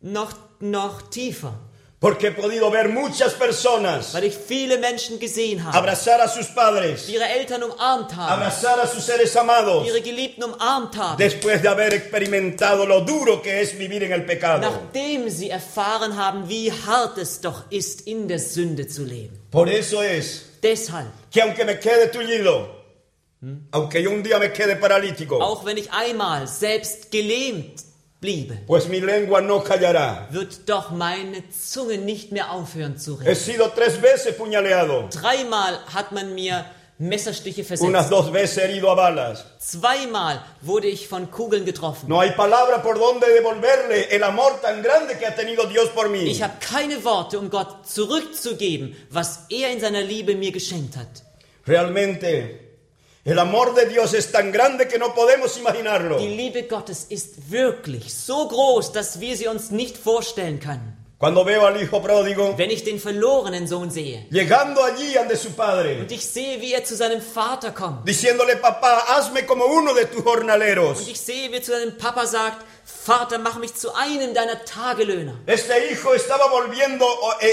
tiefer, porque he podido ver muchas personas weil ich viele Menschen gesehen habe, abrazar a sus padres, die ihre Eltern umarmt haben, abrazar a sus seres amados, ihre Geliebten umarmt haben, después de haber experimentado lo duro que es vivir en el pecado. nachdem sie erfahren haben, wie hart es doch ist, in der Sünde zu leben. Por eso es Deshalb, que aunque me quede tullido, aunque yo un día me quede paralítico, auch wenn ich einmal selbst gelähmt bliebe, pues mi lengua no callará. wird doch meine Zunge nicht mehr aufhören zu He reden. sido 3 veces puñaleado, 3-mal hat man mir Messerstiche unas versetzt. 2 veces herido a balas. 2-mal wurde ich von Kugeln getroffen. No hay palabra por donde devolverle el amor tan grande que ha tenido Dios por mí. Ich habe keine Worte, um Gott zurückzugeben, was er in seiner Liebe mir geschenkt hat. Realmente, el amor de Dios es tan grande que no podemos imaginarlo. Die Liebe Gottes ist wirklich so groß, dass wir sie uns nicht vorstellen können. Cuando veo al hijo pródigo Wenn ich den verlorenen Sohn sehe llegando allí ante su padre, und ich sehe, wie er zu seinem Vater kommt diciéndole, papá, hazme como uno de tus und jornaleros. ich sehe, wie er zu seinem Papa sagt, Vater, mach mich zu einem deiner Tagelöhner. Este hijo estaba volviendo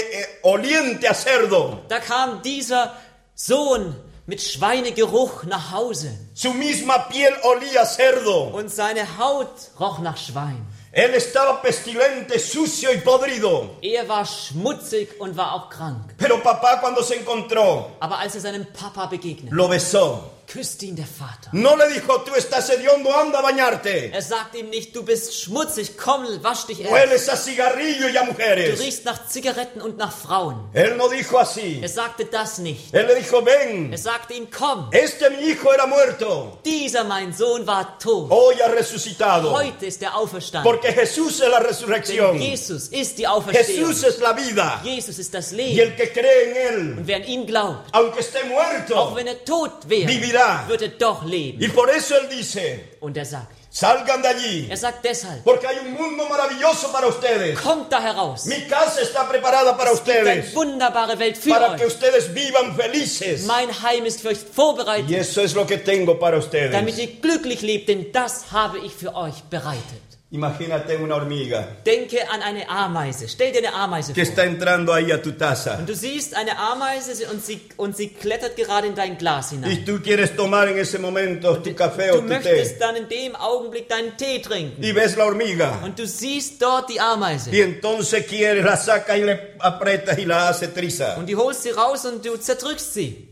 oliente a cerdo. Da kam dieser Sohn mit Schweinegeruch nach Hause Su misma piel olía a cerdo. und seine Haut roch nach Schwein. Él estaba pestilente, sucio y podrido. Er war schmutzig und war auch krank. Pero papá, cuando se encontró, Aber als er seinem Papa begegnet, lo besó. küsste ihn der Vater. No le dijo, tú estás hediondo, anda a bañarte. Er sagt ihm nicht, du bist schmutzig, komm, wasch dich erst. Hueles a cigarrillo y a Du mujeres. riechst nach Zigaretten und nach Frauen. Él no dijo así. Er sagte das nicht. Él le dijo, ven, Er sagte ihm, komm, este mi hijo era muerto, dieser mein Sohn war tot. hoy ha resucitado. Heute ist er auferstanden. Porque Jesús es la Denn resurrección. Jesus ist die Auferstehung. Jesús es la vida. Jesus ist das Y Leben. el que cree en Él, Und wer an ihn glaubt, aunque esté auch muerto, wenn er tot wäre, vivirá. wird er doch leben. Y por eso Él dice, Und er sagt salgan de allí, deshalb, porque hay un mundo maravilloso para ustedes. kommt da heraus. Mi casa está preparada para Es gibt eine ustedes, wunderbare Welt für para que euch. ustedes vivan felices. Mein Heim ist für euch Y vorbereitet, eso es lo que tengo para damit ustedes. ihr glücklich lebt, denn das habe ich für euch bereitet. Imagínate una hormiga Denke an eine Ameise. Stell dir eine Ameise que vor. está entrando ahí a tu taza. Und du siehst eine Ameise und sie klettert gerade in dein Glas hinein. Y tú quieres tomar en ese momento tu café o Du tu möchtest té. dann in dem Augenblick deinen Tee trinken. Y ves la hormiga. Und du siehst dort die Ameise. Y entonces quieres, la sacas y le aprietas y la hace triza. Und du holst sie raus und du zerdrückst sie.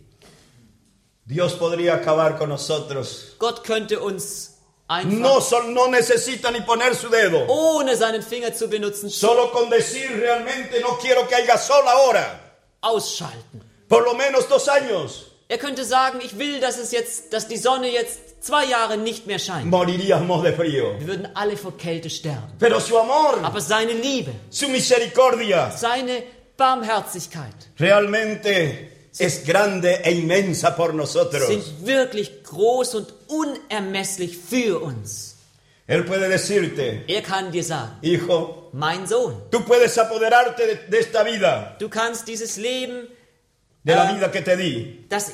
Dios podría acabar con nosotros. Gott könnte uns einfach, No necesita ni poner su dedo. ohne seinen Finger zu benutzen, Solo con decir realmente no quiero que haya sol ahora. ausschalten. Por lo menos 2 años. Er könnte sagen, ich will, dass die Sonne jetzt 2 Jahre nicht mehr scheint. Moriríamos de frío. Wir würden alle vor Kälte sterben. Pero su amor, Aber seine Liebe, su misericordia, seine Barmherzigkeit realmente es grande e inmensa por nosotros. sind wirklich groß und unermesslich für uns. Él puede decirte, Er kann dir sagen, hijo, mein Sohn, tú puedes apoderarte de esta vida, du kannst dieses Leben, de la vida que te di. das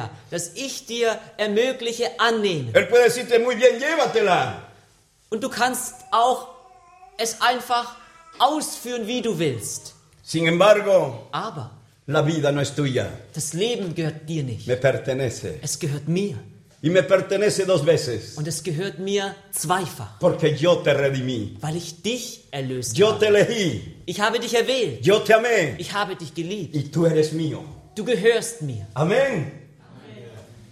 ich dir ermögliche, annehmen. Él puede decirte, muy bien, llévatela. Und du kannst auch es einfach ausführen, wie du willst. Sin embargo, Aber la vida no es tuya, das Leben gehört dir nicht. me pertenece. Es gehört mir. Y me pertenece 2 veces, Und es gehört mir zweifach, porque yo te redimí. weil ich dich erlöst Yo habe. te elegí, Ich habe dich erwählt. yo te amé, Ich habe dich geliebt. y tú eres mío. Du gehörst mir. Amén.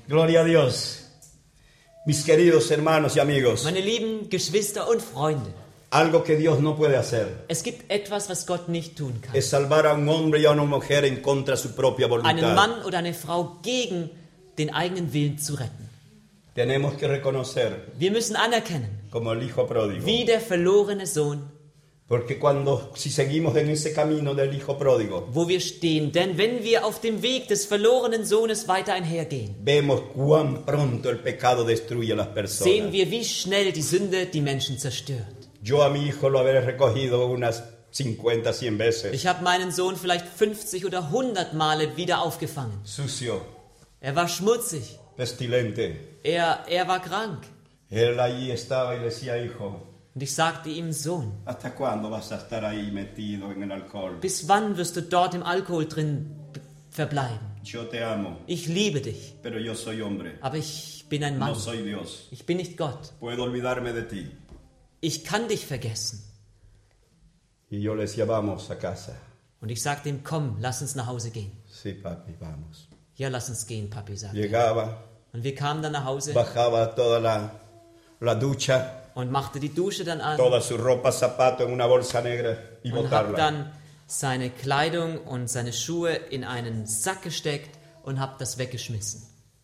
Gloria a Dios. Mis queridos hermanos y amigos, Meine lieben Geschwister und Freunde, algo que Dios no puede hacer es gibt etwas, was Gott nicht tun kann. es salvar a un hombre y a una mujer en contra de su propia Einen voluntad. Mann oder eine Frau gegen den eigenen Willen zu retten. Tenemos que reconocer Wir müssen anerkennen, como el hijo pródigo. wie der verlorene Sohn, Porque si seguimos en ese camino del hijo pródigo, wo wir stehen. Denn wenn wir auf dem Weg des verlorenen Sohnes weiter einhergehen, vemos cuán pronto el pecado destruye a las sehen personas. wir, wie schnell die Sünde die Menschen zerstört. Yo a mi hijo lo habré recogido unas 50, 100 veces. Ich habe meinen Sohn vielleicht 50 oder 100 Male wieder aufgefangen. Sucio, Er war schmutzig, pestilente. er war krank. Él allí estaba y decía, hijo, Und ich sagte ihm, Sohn, ¿hasta cuándo vas a estar ahí metido en el alcohol? bis wann wirst du dort im Alkohol drin verbleiben? Yo te amo, Ich liebe dich, pero yo soy hombre, aber ich bin ein no Mann. soy Dios. Ich bin nicht Gott. Puedo olvidarme de ti. Ich kann dich vergessen. Y yo le decía, vamos a casa. Und ich sagte ihm, komm, lass uns nach Hause gehen. Sí, papi, vamos. Ja, lass uns gehen, Papi, sagte er. Llegaba, Und wir kamen dann nach Hause bajaba toda la ducha, und machte die Dusche dann an toda su ropa, zapato en una bolsa negra y und habe botarla. dann seine Kleidung und seine Schuhe in einen Sack gesteckt und habe das weggeschmissen.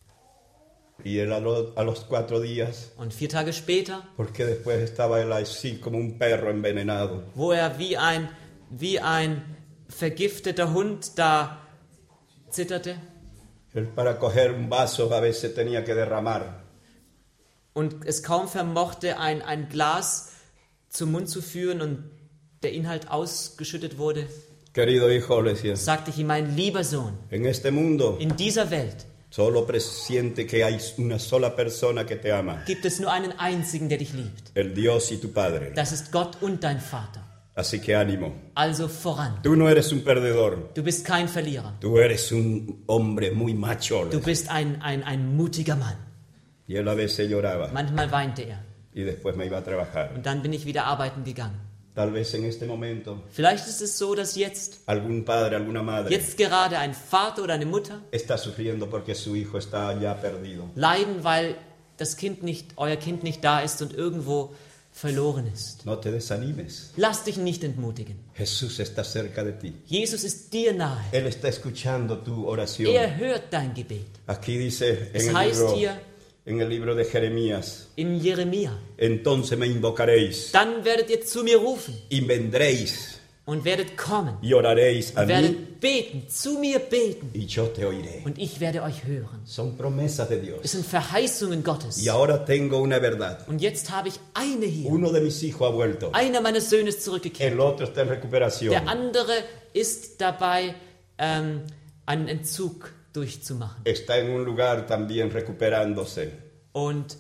Y él a los 4 días, Und 4 Tage später, porque después estaba él así como un perro envenenado. wo er wie ein vergifteter Hund da zitterte Él para coger un vaso a veces tenía que derramar. und es kaum vermochte, ein Glas zum Mund zu führen und der Inhalt ausgeschüttet wurde, Querido hijo, le decía, sagte ich ihm, mein lieber Sohn, en este mundo in dieser Welt solo presiente que hay una sola persona que te ama, gibt es nur einen einzigen, der dich liebt. el Dios y tu Padre. Das ist Gott und dein Vater. Así que ánimo. Also voran. Tú no eres un perdedor, Du bist kein Verlierer. tú eres un hombre muy macho. Du bist ein mutiger Mann. Y él a veces lloraba Manchmal weinte er. y después me iba a trabajar. Und dann bin ich wieder arbeiten gegangen. Tal vez en este momento Vielleicht ist es so, dass jetzt algún padre, alguna madre gerade ein Vater oder eine Mutter está sufriendo porque su hijo está ya perdido. leiden, weil euer Kind nicht da ist und irgendwo verloren ist. No te desanimes. Lass dich nicht entmutigen. Jesús está cerca de ti. Jesus ist dir nahe. Él está escuchando tu oración. Er hört dein Gebet. Aquí dice Es heißt hier en el libro de Jeremías, in Jeremia, entonces me invocaréis dann werdet ihr zu mir rufen y vendréis und werdet kommen, y oraréis a mí werdet beten, zu mir beten y yo te oiré. und ich werde euch hören. Son promesas de Es Dios. sind Verheißungen Gottes. Y ahora tengo una verdad. Und jetzt habe ich eine hier. Uno de mis hijos ha vuelto. Einer meiner Söhne ist zurückgekehrt. El otro está en recuperación. Der andere ist dabei, einen Entzug durchzumachen. Está en un lugar también recuperándose. Und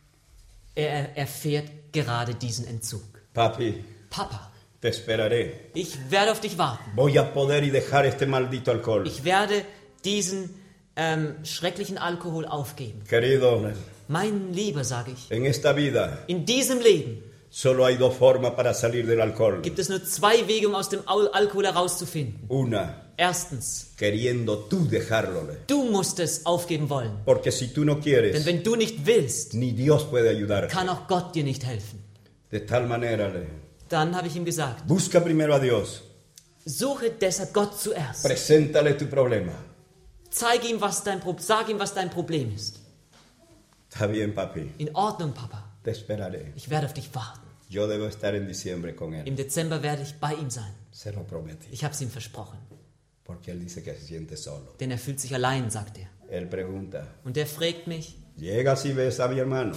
er erfährt gerade diesen Entzug. Papi, Papa, te esperaré. ich werde auf dich warten. Voy a poder y dejar este maldito alcohol. Ich werde diesen schrecklichen Alkohol aufgeben. Querido, Mein Lieber, sage ich, en esta vida in diesem Leben solo hay 2 formas para salir del alcohol. gibt es nur 2 Wege, um aus dem Alkohol herauszufinden. Una, Erstens, queriendo tú dejarlo. du musst es aufgeben wollen. Porque si tú no Denn quieres, wenn du nicht willst, ni Dios puede ayudarte. kann auch Gott dir nicht helfen. De tal manera, Dann habe ich ihm gesagt, busca primero a Dios. suche deshalb Gott zuerst. Preséntale tu problema. Sag ihm, was dein Problem ist. Está bien, papi. In Ordnung, Papa. Te esperaré. Ich werde auf dich warten. Yo debo estar en diciembre con él. Im Dezember werde ich bei ihm sein. Se lo prometí. Ich habe es ihm versprochen. Porque él dice que se siente solo. Denn er fühlt sich allein, sagt er. Él pregunta, Und er fragt mich, ¿llegas y ves a mi hermano?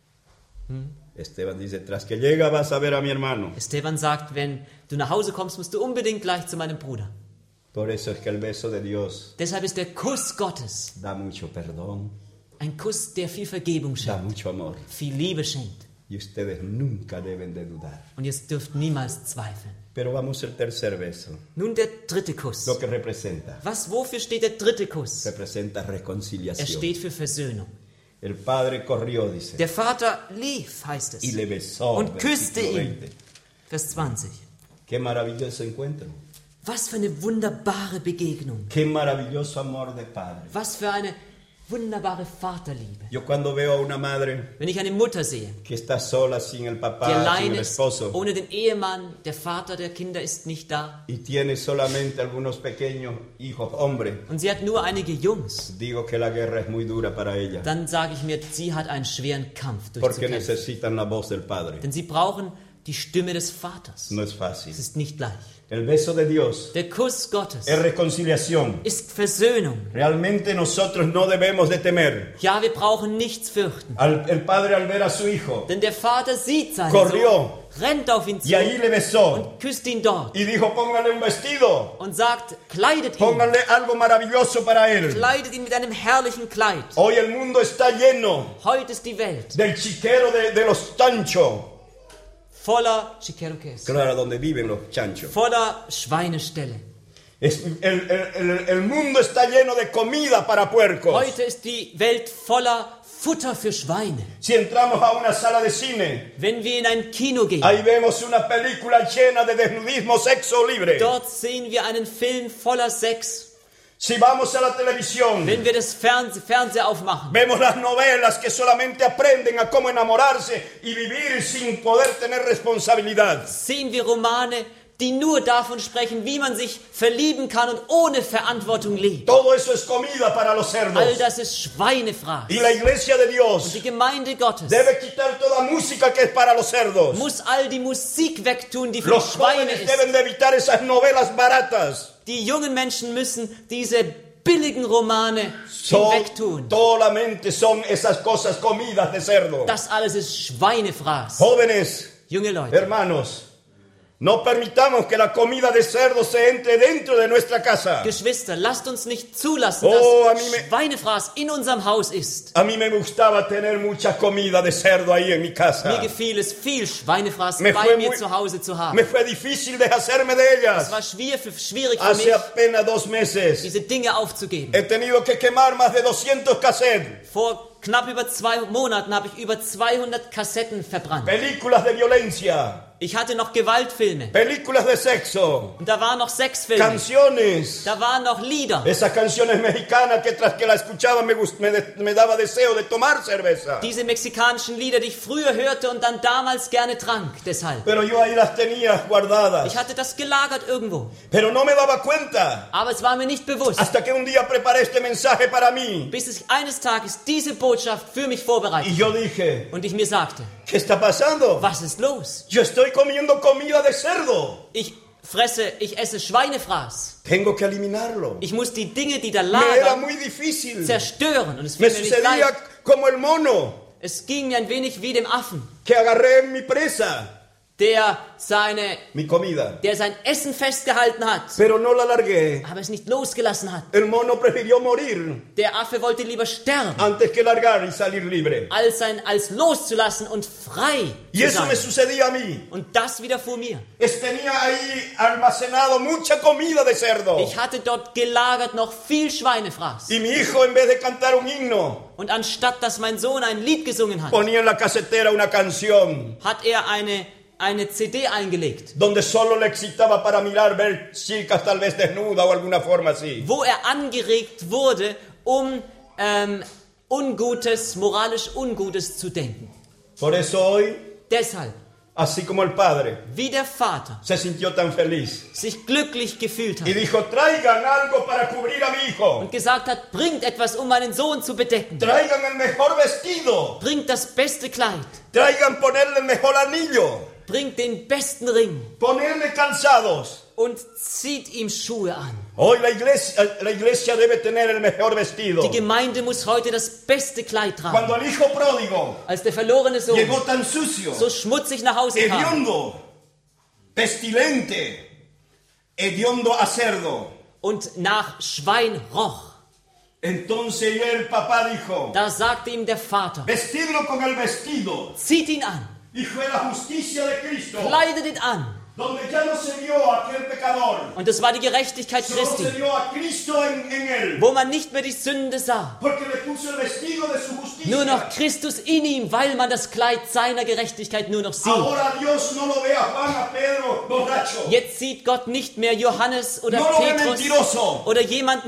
Esteban dice, tras que llega vas a ver a mi hermano. Esteban sagt, wenn du nach Hause kommst, musst du unbedingt gleich zu meinem Bruder. Por eso es que el beso de Dios Deshalb ist der Kuss Gottes da mucho perdón, ein Kuss, der viel Vergebung da schenkt, mucho amor. viel Liebe schenkt. Y ustedes nunca deben de dudar. Und ihr dürft niemals zweifeln. Pero vamos al tercer beso. Nun der dritte Kuss. Lo que representa. Wofür steht der dritte Kuss? Representa Er reconciliación. steht für Versöhnung. El padre corrió, dice, Der Vater lief, heißt y es, le besó. und küsste versículo ihn. 20. Vers 20. Qué maravilloso encuentro. Was für eine wunderbare Begegnung. Qué maravilloso amor de padre. Was für eine wunderbare Vaterliebe. Yo cuando veo a una madre Wenn ich eine Mutter sehe, que está sola sin el die papá, sin allein el ist, esposo, ohne den Ehemann, der Vater der Kinder ist nicht da y tiene solamente algunos pequeños hijos, hombres, und sie hat nur einige Jungs, digo que la guerra es muy dura para ella, dann sage ich mir, sie hat einen schweren Kampf porque durchzukämpfen. necesitan la voz del Padre. Denn sie brauchen die Stimme des Vaters. No es fácil. Es ist nicht leicht. El beso de Dios Der Kuss Gottes es reconciliación. ist Versöhnung. Realmente nosotros no debemos de temer. Ja, wir brauchen nichts fürchten. El padre al ver a su hijo Denn der Vater sieht seinen Corrió. Sohn, rennt auf ihn zu y ahí le besó und küsst ihn dort y dijo póngale un vestido, und sagt, kleidet ihn. póngale algo maravilloso para él. Kleidet ihn mit einem herrlichen Kleid. Hoy el mundo está lleno Heute ist die Welt del chiquero de los chanchos. voller Chiqueroques, Claro, donde viven los chanchos. voller Schweineställe. El mundo está lleno de comida para puercos. Heute ist die Welt voller Futter für Schweine. Si entramos a una sala de cine, Wenn wir in ein Kino gehen, ahí vemos una película llena de desnudismo, sexo libre. dort sehen wir einen Film voller Sex. Si vamos a la televisión, Wenn wir das Fernseher aufmachen, vemos las novelas que solamente aprenden a cómo enamorarse y vivir sin poder tener responsabilidad. sehen wir Romane, die nur davon sprechen, wie man sich verlieben kann und ohne Verantwortung lebt. Todo eso es comida para los cerdos. All das ist Schweinefraß. Y la iglesia de Und Dios die Gemeinde Gottes debe quitar toda música que es para los cerdos. muss all die Musik wegtun, die für Los Schweine jóvenes ist. deben de evitar esas novelas baratas. Die jungen Menschen müssen diese billigen Romane hinwegtun. Solamente son esas cosas comidas de cerdo. Das alles ist Schweinefraß. Jóvenes, Junge Leute, hermanos, no permitamos que la comida de cerdo se entre dentro de nuestra casa. Geschwister, lasst uns nicht zulassen, Oh, a mí dass me- Schweinefraß in unserem Haus ist. A mí me gustaba tener mucha comida de cerdo ahí en mi Mir casa. gefiel es viel, Schweinefraß Me bei fue mir muy- zu Hause zu haben. Me fue difícil deshacerme de Es ellas. war schwierig für Hace mich, apenas 2 meses diese Dinge aufzugeben. he tenido que quemar más de 200 cassettes. Vor knapp über 2 Monaten habe ich über 200 Kassetten verbrannt. Películas de violencia, Ich hatte noch Gewaltfilme películas de sexo, und da waren noch Sexfilme, canciones. da waren noch Lieder. Esas canciones mexicanas que tras que la escuchaba me daba deseo de tomar cerveza. Diese mexikanischen Lieder, die ich früher hörte und dann damals gerne trank, deshalb. Pero yo ahí las tenía guardadas. Ich hatte das gelagert irgendwo, Pero no me daba cuenta aber es war mir nicht bewusst, hasta que un día preparé este mensaje para mí. bis ich eines Tages diese Botschaft für mich vorbereitet Y yo dije, und ich mir sagte, ¿qué está pasando? was ist los? Yo estoy comiendo comida de cerdo. Ich esse Schweinefraß. Tengo que eliminarlo. Ich muss die Dinge, die da Me era lagern, muy difícil. zerstören. Und es Me fiel mir nicht sucedía leicht. como el mono Es ging mir ein wenig wie dem Affen, que agarré en mi presa, der mi comida. sein Essen festgehalten hat, Pero no la largué. aber es nicht losgelassen hat. El mono prefirió morir Der Affe wollte lieber sterben, antes que largar y salir libre. als loszulassen und frei Y zu eso me sein. sucedía a mí. Und das widerfuhr mir. Tenía ahí almacenado mucha comida de cerdo. Ich hatte dort gelagert noch viel Schweinefraß. Y mi hijo, en vez de cantar un himno, Und anstatt, dass mein Sohn ein Lied gesungen hat, ponía en la casetera una canción hat er eine CD eingelegt, donde solo le excitaba para ver chicas tal vez desnudas o alguna forma así. wo er angeregt wurde, um moralisch Ungutes zu denken. Por eso hoy, Deshalb, así como el padre wie der Vater se sintió tan feliz sich glücklich gefühlt y hat dijo, traigan algo para cubrir a mi hijo. und gesagt hat, bringt etwas, um meinen Sohn zu bedecken. Traigan el mejor vestido. Bringt das beste Kleid. Traigan ponerle el mejor anillo. Bringt den besten Ring Ponerle calzados. und zieht ihm Schuhe an. Hoy la iglesia debe tener el mejor vestido. Die Gemeinde muss heute das beste Kleid tragen. Cuando el hijo pródigo Als der verlorene Sohn llegó tan sucio, so schmutzig nach Hause kam, hediondo, pestilente, hediondo a cerdo, und nach Schwein roch, entonces el papá dijo, da sagte ihm der Vater, vestirlo con el vestido, zieht ihn an, y fue la justicia de Cristo, kleidet ihn an. donde ya no se vio a aquel pecador, Und das war die Gerechtigkeit solo se Christi, vio a Cristo en él, wo man nicht mehr die Sünde sah, porque le puso el vestido de su justicia. nur noch Christus in ihm, weil man das Kleid seiner Gerechtigkeit nur noch sieht. Ahora Dios no lo ve a Juan, a Pedro, borracho. Jetzt sieht Gott nicht mehr Johannes oder No lo ve Petrus mentiroso. oder jemanden, der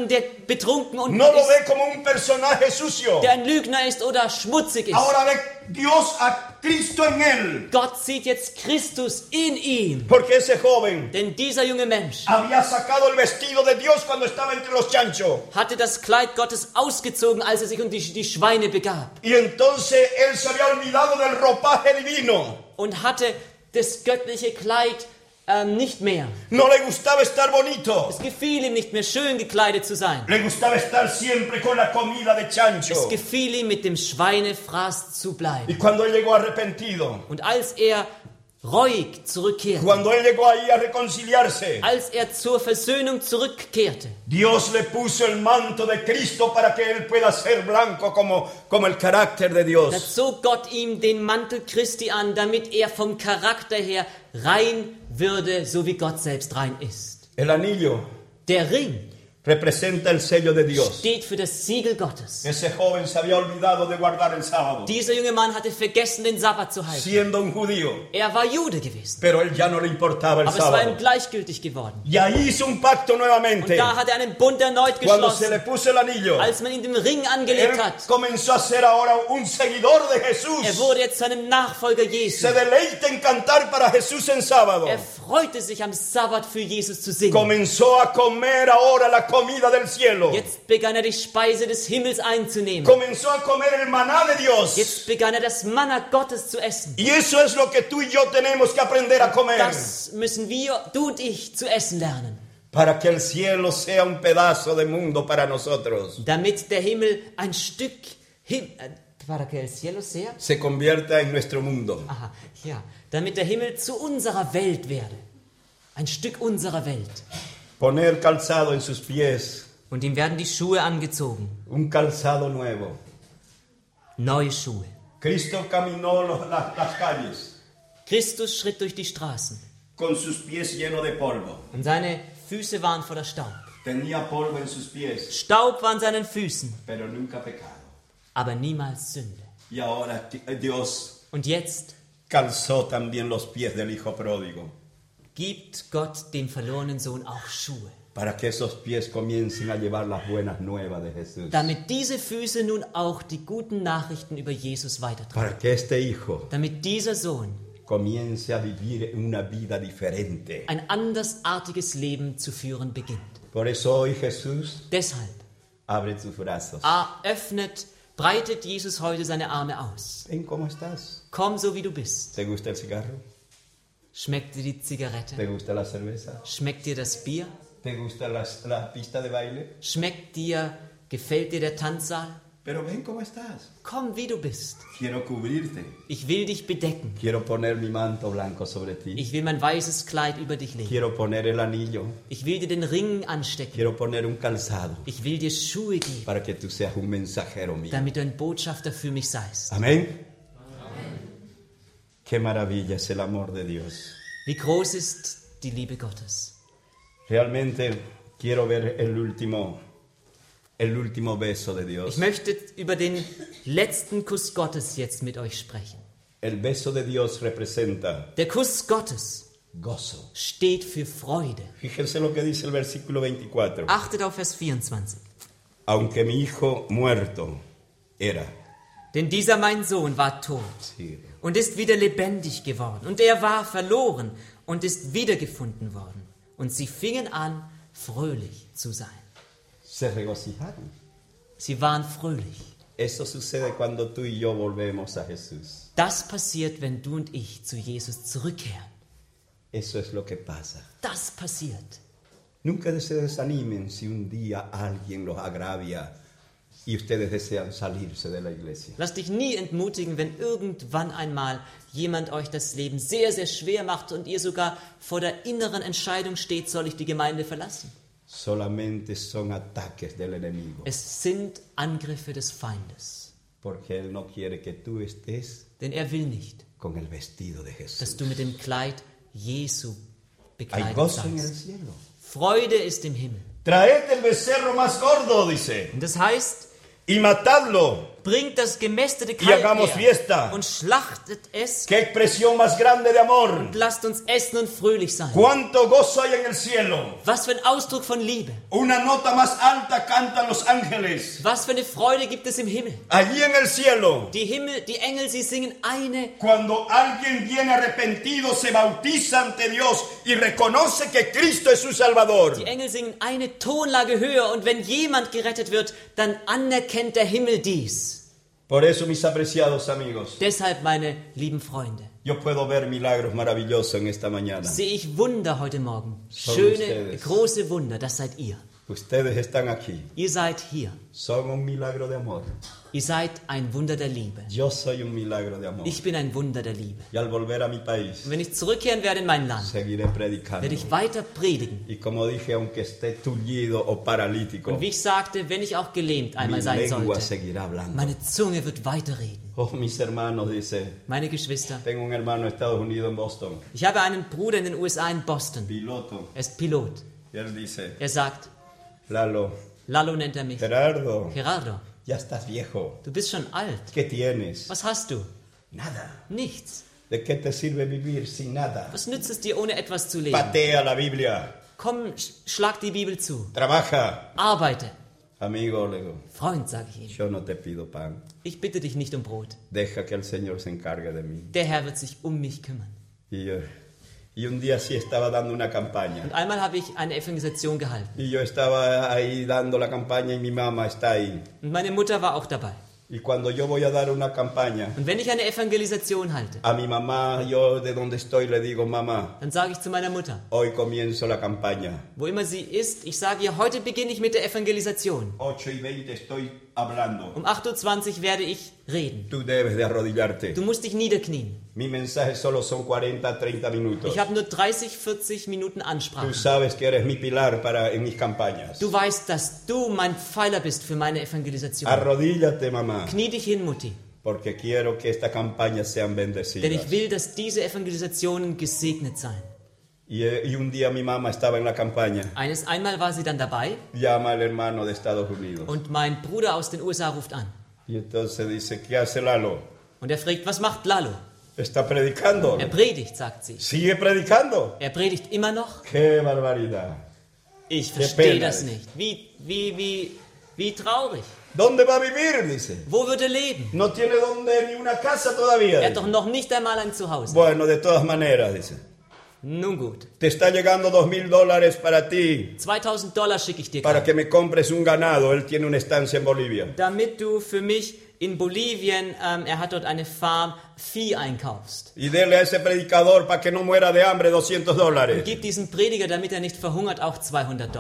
betrunken und no lo ist, ve como un personaje sucio. der ein Lügner ist oder schmutzig ist. Ahora ve Dios a Cristo en él. Gott sieht jetzt Christus in ihm. Porque ese joven Denn dieser junge Mensch había sacado el vestido de Dios cuando estaba entre los chanchos. hatte das Kleid Gottes ausgezogen, als er sich um die Schweine begab. Y entonces él se había olvidado del ropaje divino. Und hatte das göttliche Kleid nicht mehr. No le gustaba estar bonito. Es gefiel ihm nicht mehr, schön gekleidet zu sein. Le gustaba estar siempre con la comida de chancho. Es gefiel ihm, mit dem Schweinefraß zu Y bleiben. cuando él llegó arrepentido, Und als er reuig zurückkehrte, cuando él llegó ahí a reconciliarse, als er zur Versöhnung zurückkehrte, Dios le puso el manto de Cristo para que él pueda ser blanco como el carácter de da Dios. zog Gott ihm den Mantel Christi an, damit er vom Charakter her rein würde, so wie Gott selbst rein ist. El anillo Der Ring representa el sello de Dios. steht für das Siegel Gottes. Ese joven se había olvidado de guardar el sábado, Dieser junge Mann hatte vergessen, den Sabbat zu halten. siendo un judío, Er war Jude gewesen, pero él ya no le importaba el aber es war ihm sábado. gleichgültig geworden. Y ahí hizo un pacto Und nuevamente. da hat er einen Bund erneut Cuando se geschlossen, le puso el anillo, als man ihm den Ring él angelegt hat. comenzó a ser ahora un seguidor de Jesús. Er wurde jetzt zu einem Nachfolger Jesu. Se deleita en cantar para Jesús en sábado. Er freute sich am Sabbat für Jesus zu singen. Comenzó a comer ahora la comida del cielo. Jetzt begann er die Speise des Himmels einzunehmen. Comenzó a comer el maná de Dios. Jetzt begann er das Manna Gottes zu essen. Y eso es lo que tú y yo tenemos que aprender a comer. Das müssen wir, du und ich, zu essen lernen. Para que el cielo sea un pedazo de mundo para nosotros. Damit der Himmel ein Stück para que el cielo sea? Se convierta en nuestro mundo. Aha, ja. Damit der Himmel zu unserer Welt werde. Ein Stück unserer Welt. Poner calzado en sus pies. Und ihm werden die Schuhe angezogen. Un calzado nuevo. Neue Schuhe. Cristo caminó las calles Christus schritt durch die Straßen. con sus pies llenos de polvo. Und seine Füße waren voller Staub. Tenía polvo en sus pies, Staub war an seinen Füßen, pero nunca pecado. aber niemals Sünde. Y ahora Dios Und jetzt calzó también los pies del hijo pródigo, gibt Gott dem verlorenen Sohn auch Schuhe. para que esos pies comiencen a llevar las buenas nuevas de Jesús. Damit diese Füße nun auch die guten Nachrichten über Jesus weitertragen. Para que este hijo Damit dieser Sohn comience a vivir una vida diferente. ein andersartiges Leben zu führen beginnt. Por eso hoy Jesús Deshalb abre tus brazos. breitet Jesus heute seine Arme aus. Ven, ¿cómo estás? Komm so wie du bist. ¿Te gusta el cigarro? Schmeckt dir die ¿Te Zigarette? gusta la cerveza? Schmeckt dir das Bier? ¿Te gusta la pista de baile? Gefällt dir der Tanzsaal? Pero ven, ¿cómo estás? Komm wie du bist. Quiero cubrirte. Ich will dich bedecken. Quiero poner mi manto blanco sobre ti. Ich will mein weißes Kleid über dich legen. Quiero poner el anillo. Ich will dir den Ring anstecken. Quiero poner un calzado Ich will dir Schuhe geben, para que tú seas un mensajero mío. damit du ein Botschafter für mich seist. Amén. Qué maravilla es el amor de Dios. Wie groß ist die Liebe Gottes. Realmente quiero ver el último beso de Ich Dios. möchte über den letzten Kuss Gottes jetzt mit euch sprechen. El beso de Dios representa Der Kuss Gottes gozo. steht für Freude. Fíjense lo que dice el versículo 24. Achtet auf Vers 24. Aunque mi hijo muerto era. Denn dieser mein Sohn war tot und ist wieder lebendig geworden. Und er war verloren und ist wiedergefunden worden. Und sie fingen an, fröhlich zu sein. Se regocijaron. Sie waren fröhlich. Eso sucede cuando tú y yo volvemos a Jesús. Das passiert, wenn du und ich zu Jesus zurückkehren. Eso es lo que pasa. Das passiert. Nunca se desanimen si un día alguien los agravia y ustedes desean salirse de la iglesia. Lass dich nie entmutigen, wenn irgendwann einmal jemand euch das Leben sehr, sehr schwer macht und ihr sogar vor der inneren Entscheidung steht, soll ich die Gemeinde verlassen? Solamente son ataques del enemigo. Es sind Angriffe des Feindes. Porque él no quiere que tú estés Denn er will nicht, con el vestido de dass Jesús. du mit dem Kleid Jesu Hay bekleidet gozo en el seist. cielo. Freude ist im Himmel. Traed el becerro más gordo, dice, Und das heißt, y matadlo Bringt das gemästete y hagamos Kalb fiesta. her und schlachtet es ¡Qué expresión más grande de amor! und lasst uns essen und fröhlich sein. ¡Cuánto gozo hay en el cielo! Was für ein Ausdruck von Liebe. Una nota más alta cantan los ángeles. Was für eine Freude gibt es im Himmel. Allí en el cielo, Die Engel, sie singen eine. cuando alguien viene arrepentido, se bautiza ante Dios y reconoce que Cristo es su Salvador. Die Engel singen eine Tonlage höher und wenn jemand gerettet wird, dann anerkennt der Himmel dies. Por eso, mis apreciados amigos, Deshalb, meine lieben Freunde, yo puedo ver milagros maravillosos en esta mañana. sehe ich Wunder heute Morgen. Son Schöne, ustedes. große Wunder, das seid ihr. Ustedes están aquí. Ihr seid hier. Son un milagro de amor. Ihr seid ein Wunder der Liebe. Yo soy un milagro de amor. Ich bin ein Wunder der Liebe. Y al volver a mi país, Und wenn ich zurückkehren werde in mein Land, seguiré predicando. werde ich weiter predigen. Y como dije, aunque esté tullido o paralítico, Und wie ich sagte, wenn ich auch gelähmt mi einmal sein lengua sollte, seguirá hablando. meine Zunge wird weiterreden. Oh, mis hermanos, dice, Meine Geschwister, tengo un hermano en Estados Unidos, en Boston, ich habe einen Bruder in den USA in Boston. piloto, Er ist Pilot. y él dice, Er sagt, Lalo, Lalo nennt er mich. Gerardo, Gerardo, ya estás viejo. du bist schon alt. ¿Qué tienes? Was hast du? Nada. Nichts. ¿De qué te sirve vivir sin nada? Was nützt es dir, ohne etwas zu leben? Patea la Biblia, Komm, schlag die Bibel zu. trabaja. Arbeite. Amigo, le digo, Freund, sage ich ihm. yo no te pido pan. Ich bitte dich nicht um Brot. Deja que el Señor se encargue de mí. Der Herr wird sich um mich kümmern. Y un día sí estaba dando una campaña. Und einmal habe ich eine Evangelisation gehalten. Y yo estaba ahí dando la campaña y mi mamá está ahí. Und meine Mutter war auch dabei. Y cuando yo voy a dar una campaña, Und wenn ich eine Evangelisation halte, a mi mamá, yo de donde estoy le digo, mamá, dann sage ich zu meiner Mutter, hoy comienzo la campaña. wo immer sie ist, ich sage ihr, heute beginne ich mit der Evangelisation. 8:20 estoy hablando. Um 8:20 Uhr werde ich reden. Tú debes de arrodillarte. Du musst dich niederknien. Mi mensaje solo son 40, 30 minutos. Ich habe nur 30, 40 Minuten Tú Ansprache. sabes que eres mi pilar en mis campañas. Du weißt, dass du mein Pfeiler bist für meine Evangelisation. Arrodíllate, mamá, Knie dich hin, Mutti. porque quiero que esta campaña sean Denn bendecidas. ich will, dass diese Evangelisationen gesegnet seien. Y un día mi mamá estaba en la campaña. Einmal war sie dann dabei Llama al hermano de Estados Unidos. und mein Bruder aus den USA ruft an. Y entonces dice, ¿qué hace Lalo? Und er fragt, was macht Lalo? Está predicando. Er predigt, sagt sie. Sigue predicando. Er predigt immer noch? ¡Qué barbaridad! Ich Qué verstehe pena. das nicht. Wie traurig. ¿Dónde va a vivir? Dice. Wo wird er leben? No tiene dónde ni una casa todavía. Er hat doch noch nicht einmal ein Zuhause. Bueno, de todas maneras, dice. Nun gut. Te está llegando $2,000 para ti, $2.000 schicke ich dir, para Karl, que me compres un ganado. Él tiene una estancia en Bolivia. damit du für mich in Bolivien, er hat dort eine Farm, Vieh einkaufst. Y dele a ese predicador para que no muera de hambre $200. Gib diesem Prediger, damit er nicht verhungert, auch $200.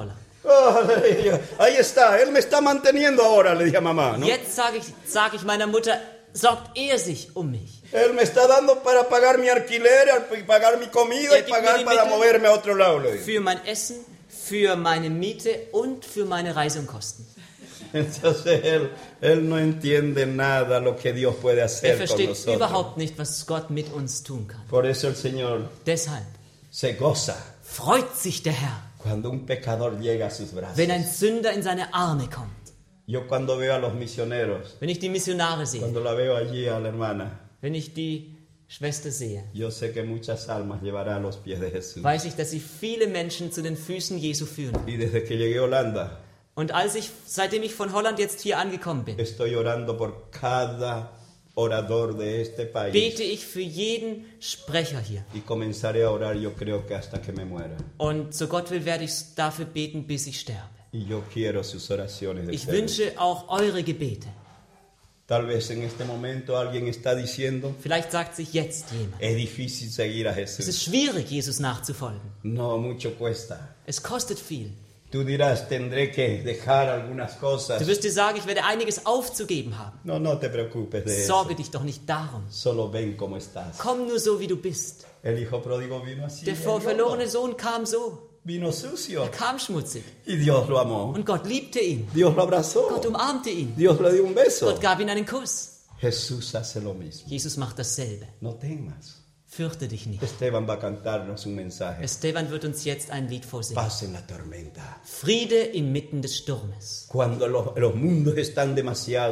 Ay, ahí está, él me está manteniendo ahora, le dije a mamá, ¿no? Jetzt sag ich meiner Mutter, sorgt er sich um mich. Él me está dando para pagar mi alquiler, y pagar mi comida y Gibt mir pagar die para Mittel moverme a otro lado. Le dije. Für mein Essen, für meine Miete und für meine Reiseunkosten. Entonces él no entiende nada lo que Dios puede Er hacer con versteht nosotros. überhaupt nicht, was Gott mit uns tun kann. Por eso el Señor Deshalb se goza freut sich der Herr, cuando un pecador llega a sus brazos. wenn ein Sünder in seine Arme kommt. Yo cuando veo a los misioneros, Wenn ich die Missionare sehe, cuando la veo allí a la hermana, wenn ich die Schwester sehe, yo sé que muchas almas llevará a los pies de Jesús. weiß ich, dass sie viele Menschen zu den Füßen Jesu führen. Y desde que llegué a Holanda, Und seitdem ich von Holland jetzt hier angekommen bin, estoy orando por cada orador de este país. bete ich für jeden Sprecher hier. Y comenzaré a orar, yo creo que hasta que me muera. Und so Gott will, werde ich dafür beten, bis ich sterbe. Y yo quiero sus oraciones de Ich ustedes. wünsche auch eure Gebete. Tal vez en este momento alguien está diciendo, Vielleicht sagt sich jetzt jemand, es difícil seguir a es ist Jesús. schwierig, Jesus nachzufolgen. No, mucho cuesta. Es kostet viel. Tú dirás, tendré que dejar algunas cosas. Du wirst dir sagen, ich werde einiges aufzugeben haben. No te preocupes de eso. Sorge dich doch nicht darum. Solo ven cómo estás. Komm nur so, wie du bist. El hijo pródigo vino así. Der verlorene Sohn kam so. Vino sucio. Er kam schmutzig. Y Dios lo amó. Und Gott liebte ihn. Dios lo abrazó. Gott umarmte ihn. Dios le dio un beso. Gott gab ihm einen Kuss. Jesús hace lo mismo. Jesus macht dasselbe. No temas. Fürchte dich nicht. Esteban va a cantarnos un mensaje. Esteban wird uns jetzt ein Lied vorsingen. Paz en la tormenta. Friede inmitten des Sturmes. Cuando los mundos están demasiado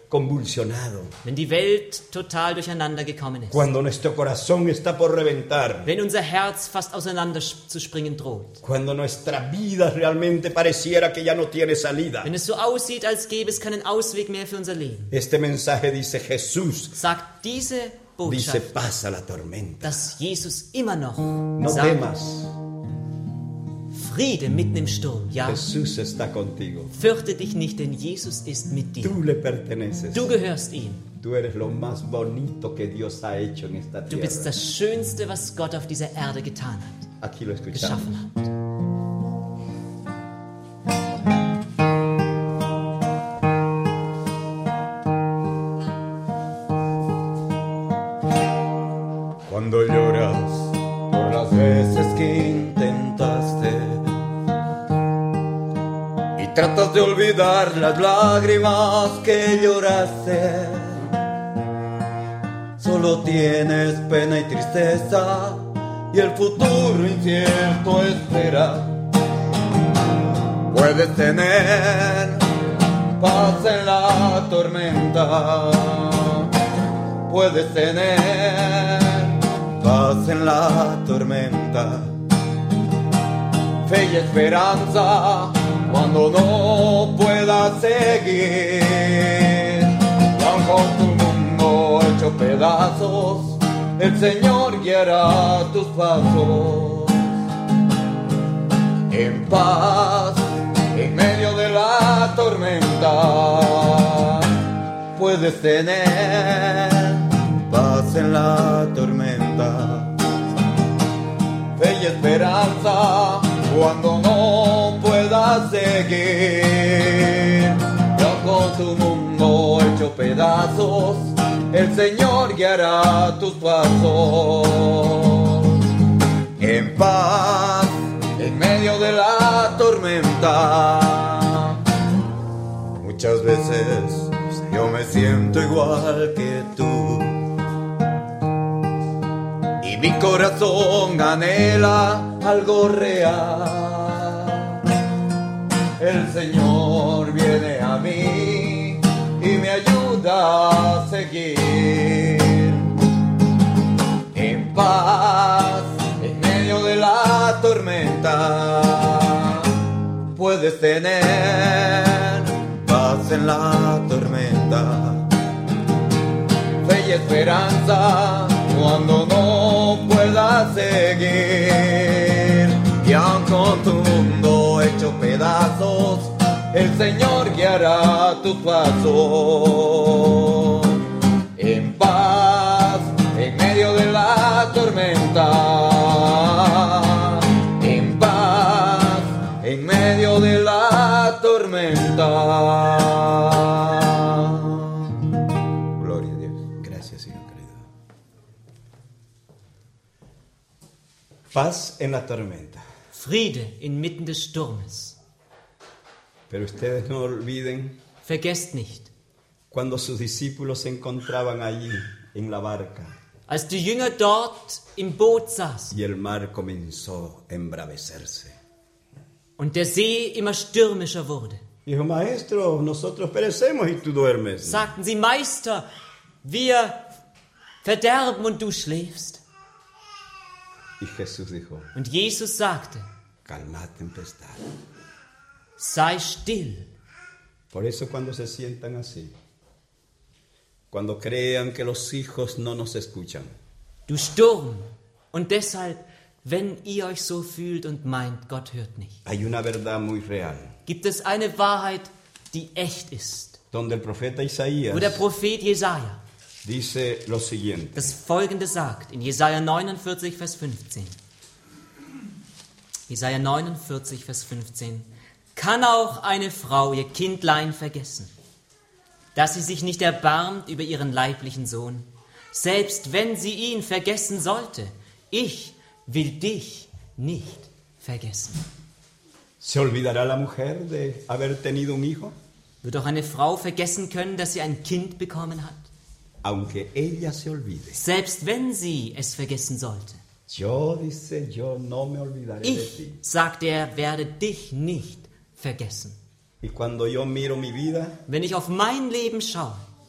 convulsionado, wenn die Welt total durcheinander gekommen ist, cuando nuestro corazón está por reventar, wenn unser Herz fast auseinander zu springen droht, cuando nuestra vida realmente pareciera que ya no tiene salida. wenn es so aussieht, als gäbe es keinen Ausweg mehr für unser Leben, Este mensaje dice Jesús, sagt diese dice Botschaft, pasa la tormenta. dass Jesus immer noch No sagt, temas, Friede mitten im Sturm. Ja, Jesús está contigo. fürchte dich nicht, denn Jesus ist mit dir. Tú le perteneces. Du gehörst ihm. Tú eres lo más bonito que Dios ha hecho en esta Du bist tierra. das Schönste, was Gott auf dieser Erde getan hat, Aquí lo escuchamos. geschaffen hat. Cuando lloras por las veces que intentaste y tratas de olvidar las lágrimas que lloraste, solo tienes pena y tristeza y el futuro incierto espera. Puedes tener paz en la tormenta, puedes tener paz en la tormenta, fe y esperanza cuando no puedas seguir, y aun con tu mundo hecho pedazos, el Señor guiará tus pasos. En paz, en medio de la tormenta, puedes tener paz en la tormenta, fe y esperanza cuando no puedas seguir, y aun con tu mundo hecho pedazos, el Señor guiará tus pasos. En paz, en medio de la tormenta, muchas veces yo me siento igual que tú, y mi corazón anhela algo real. El Señor viene a mí y me ayuda a seguir. En paz, en medio de la tormenta, puedes tener paz en la tormenta, fe y esperanza cuando no puedas seguir, y aun con tu mundo hecho pedazos, el Señor guiará tus pasos. En paz, en medio de la tormenta, en paz, en medio de la tormenta. Gloria a Dios. Gracias, Señor querido. Paz en la tormenta. Friede inmitten des Sturmes. Pero ustedes no olviden Vergesst nicht, cuando sus discípulos se encontraban allí en la barca als die Jünger dort im Boot saßen y el mar comenzó a embravecerse. und der See immer stürmischer wurde, Dijo, maestro, nosotros perecemos y tú duermes. sagten sie, Meister, wir verderben und du schläfst. Y Jesús dijo, Und Jesus sagte, calmad tempestad. sei still. Por eso cuando se sientan así, cuando crean que los hijos no nos escuchan, Du Sturm. Und deshalb, wenn ihr euch so fühlt und meint, Gott hört nicht, hay una verdad muy real, gibt es eine Wahrheit, die echt ist, donde el profeta Isaías wo der Prophet Jesaja dice lo siguiente. das Folgende sagt, in Jesaja 49, Vers 15. Jesaja 49, Vers 15. Kann auch eine Frau ihr Kindlein vergessen, dass sie sich nicht erbarmt über ihren leiblichen Sohn, selbst wenn sie ihn vergessen sollte? Ich will dich nicht vergessen. ¿Se olvidará la mujer de haber tenido un hijo? Wird auch eine Frau vergessen können, dass sie ein Kind bekommen hat, Aunque ella se olvide. selbst wenn sie es vergessen sollte? Dice, yo no me olvidaré de Ich, ti. sagt er, werde dich nicht vergessen. Y cuando yo miro mi vida, Wenn ich auf mein Leben schaue,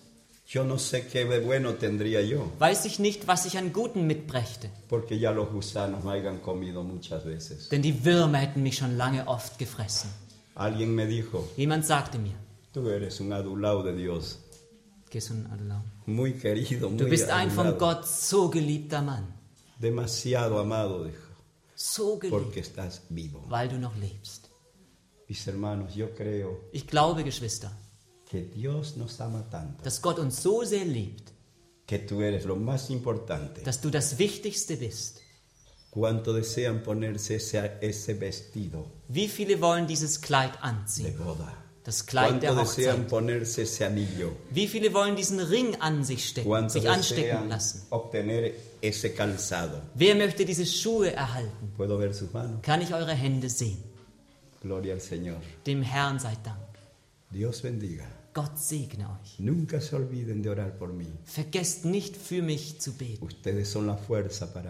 yo no sé qué de bueno tendría yo, weiß ich nicht, was ich an Guten mitbrächte. porque ya los gusanos me hayan comido muchas veces. Denn die Würmer hätten mich schon lange oft gefressen. Alguien me dijo, Jemand sagte mir, tú eres un adulado de Dios, geh so ein Adelau. muy querido, Du muy bist ein von adulado, Gott so geliebter Mann. demasiado amado, dijo, So geliebt, porque estás vivo. weil du noch lebst. Mis hermanos, yo creo Ich glaube, Geschwister, que Dios nos ama tanto, dass Gott uns so sehr liebt, que tú eres lo más importante. dass du das Wichtigste bist. ¿Cuánto desean ponerse ese vestido Wie viele wollen dieses Kleid de anziehen? boda? Das Kleid der ¿Cuánto desean Hochzeit. ponerse ese anillo? Wie viele wollen diesen Ring an sich stecken, ¿Cuánto sich anstecken desean lassen? obtener ese calzado? Wer möchte diese Schuhe erhalten? ¿Puedo ver sus manos? Kann ich eure Hände sehen? Gloria al Señor. Dem Herrn sei Dank. Dios bendiga. Gott segne euch. Nunca se olviden de orar por mí. Vergesst nicht, für mich zu beten. Ustedes son la fuerza para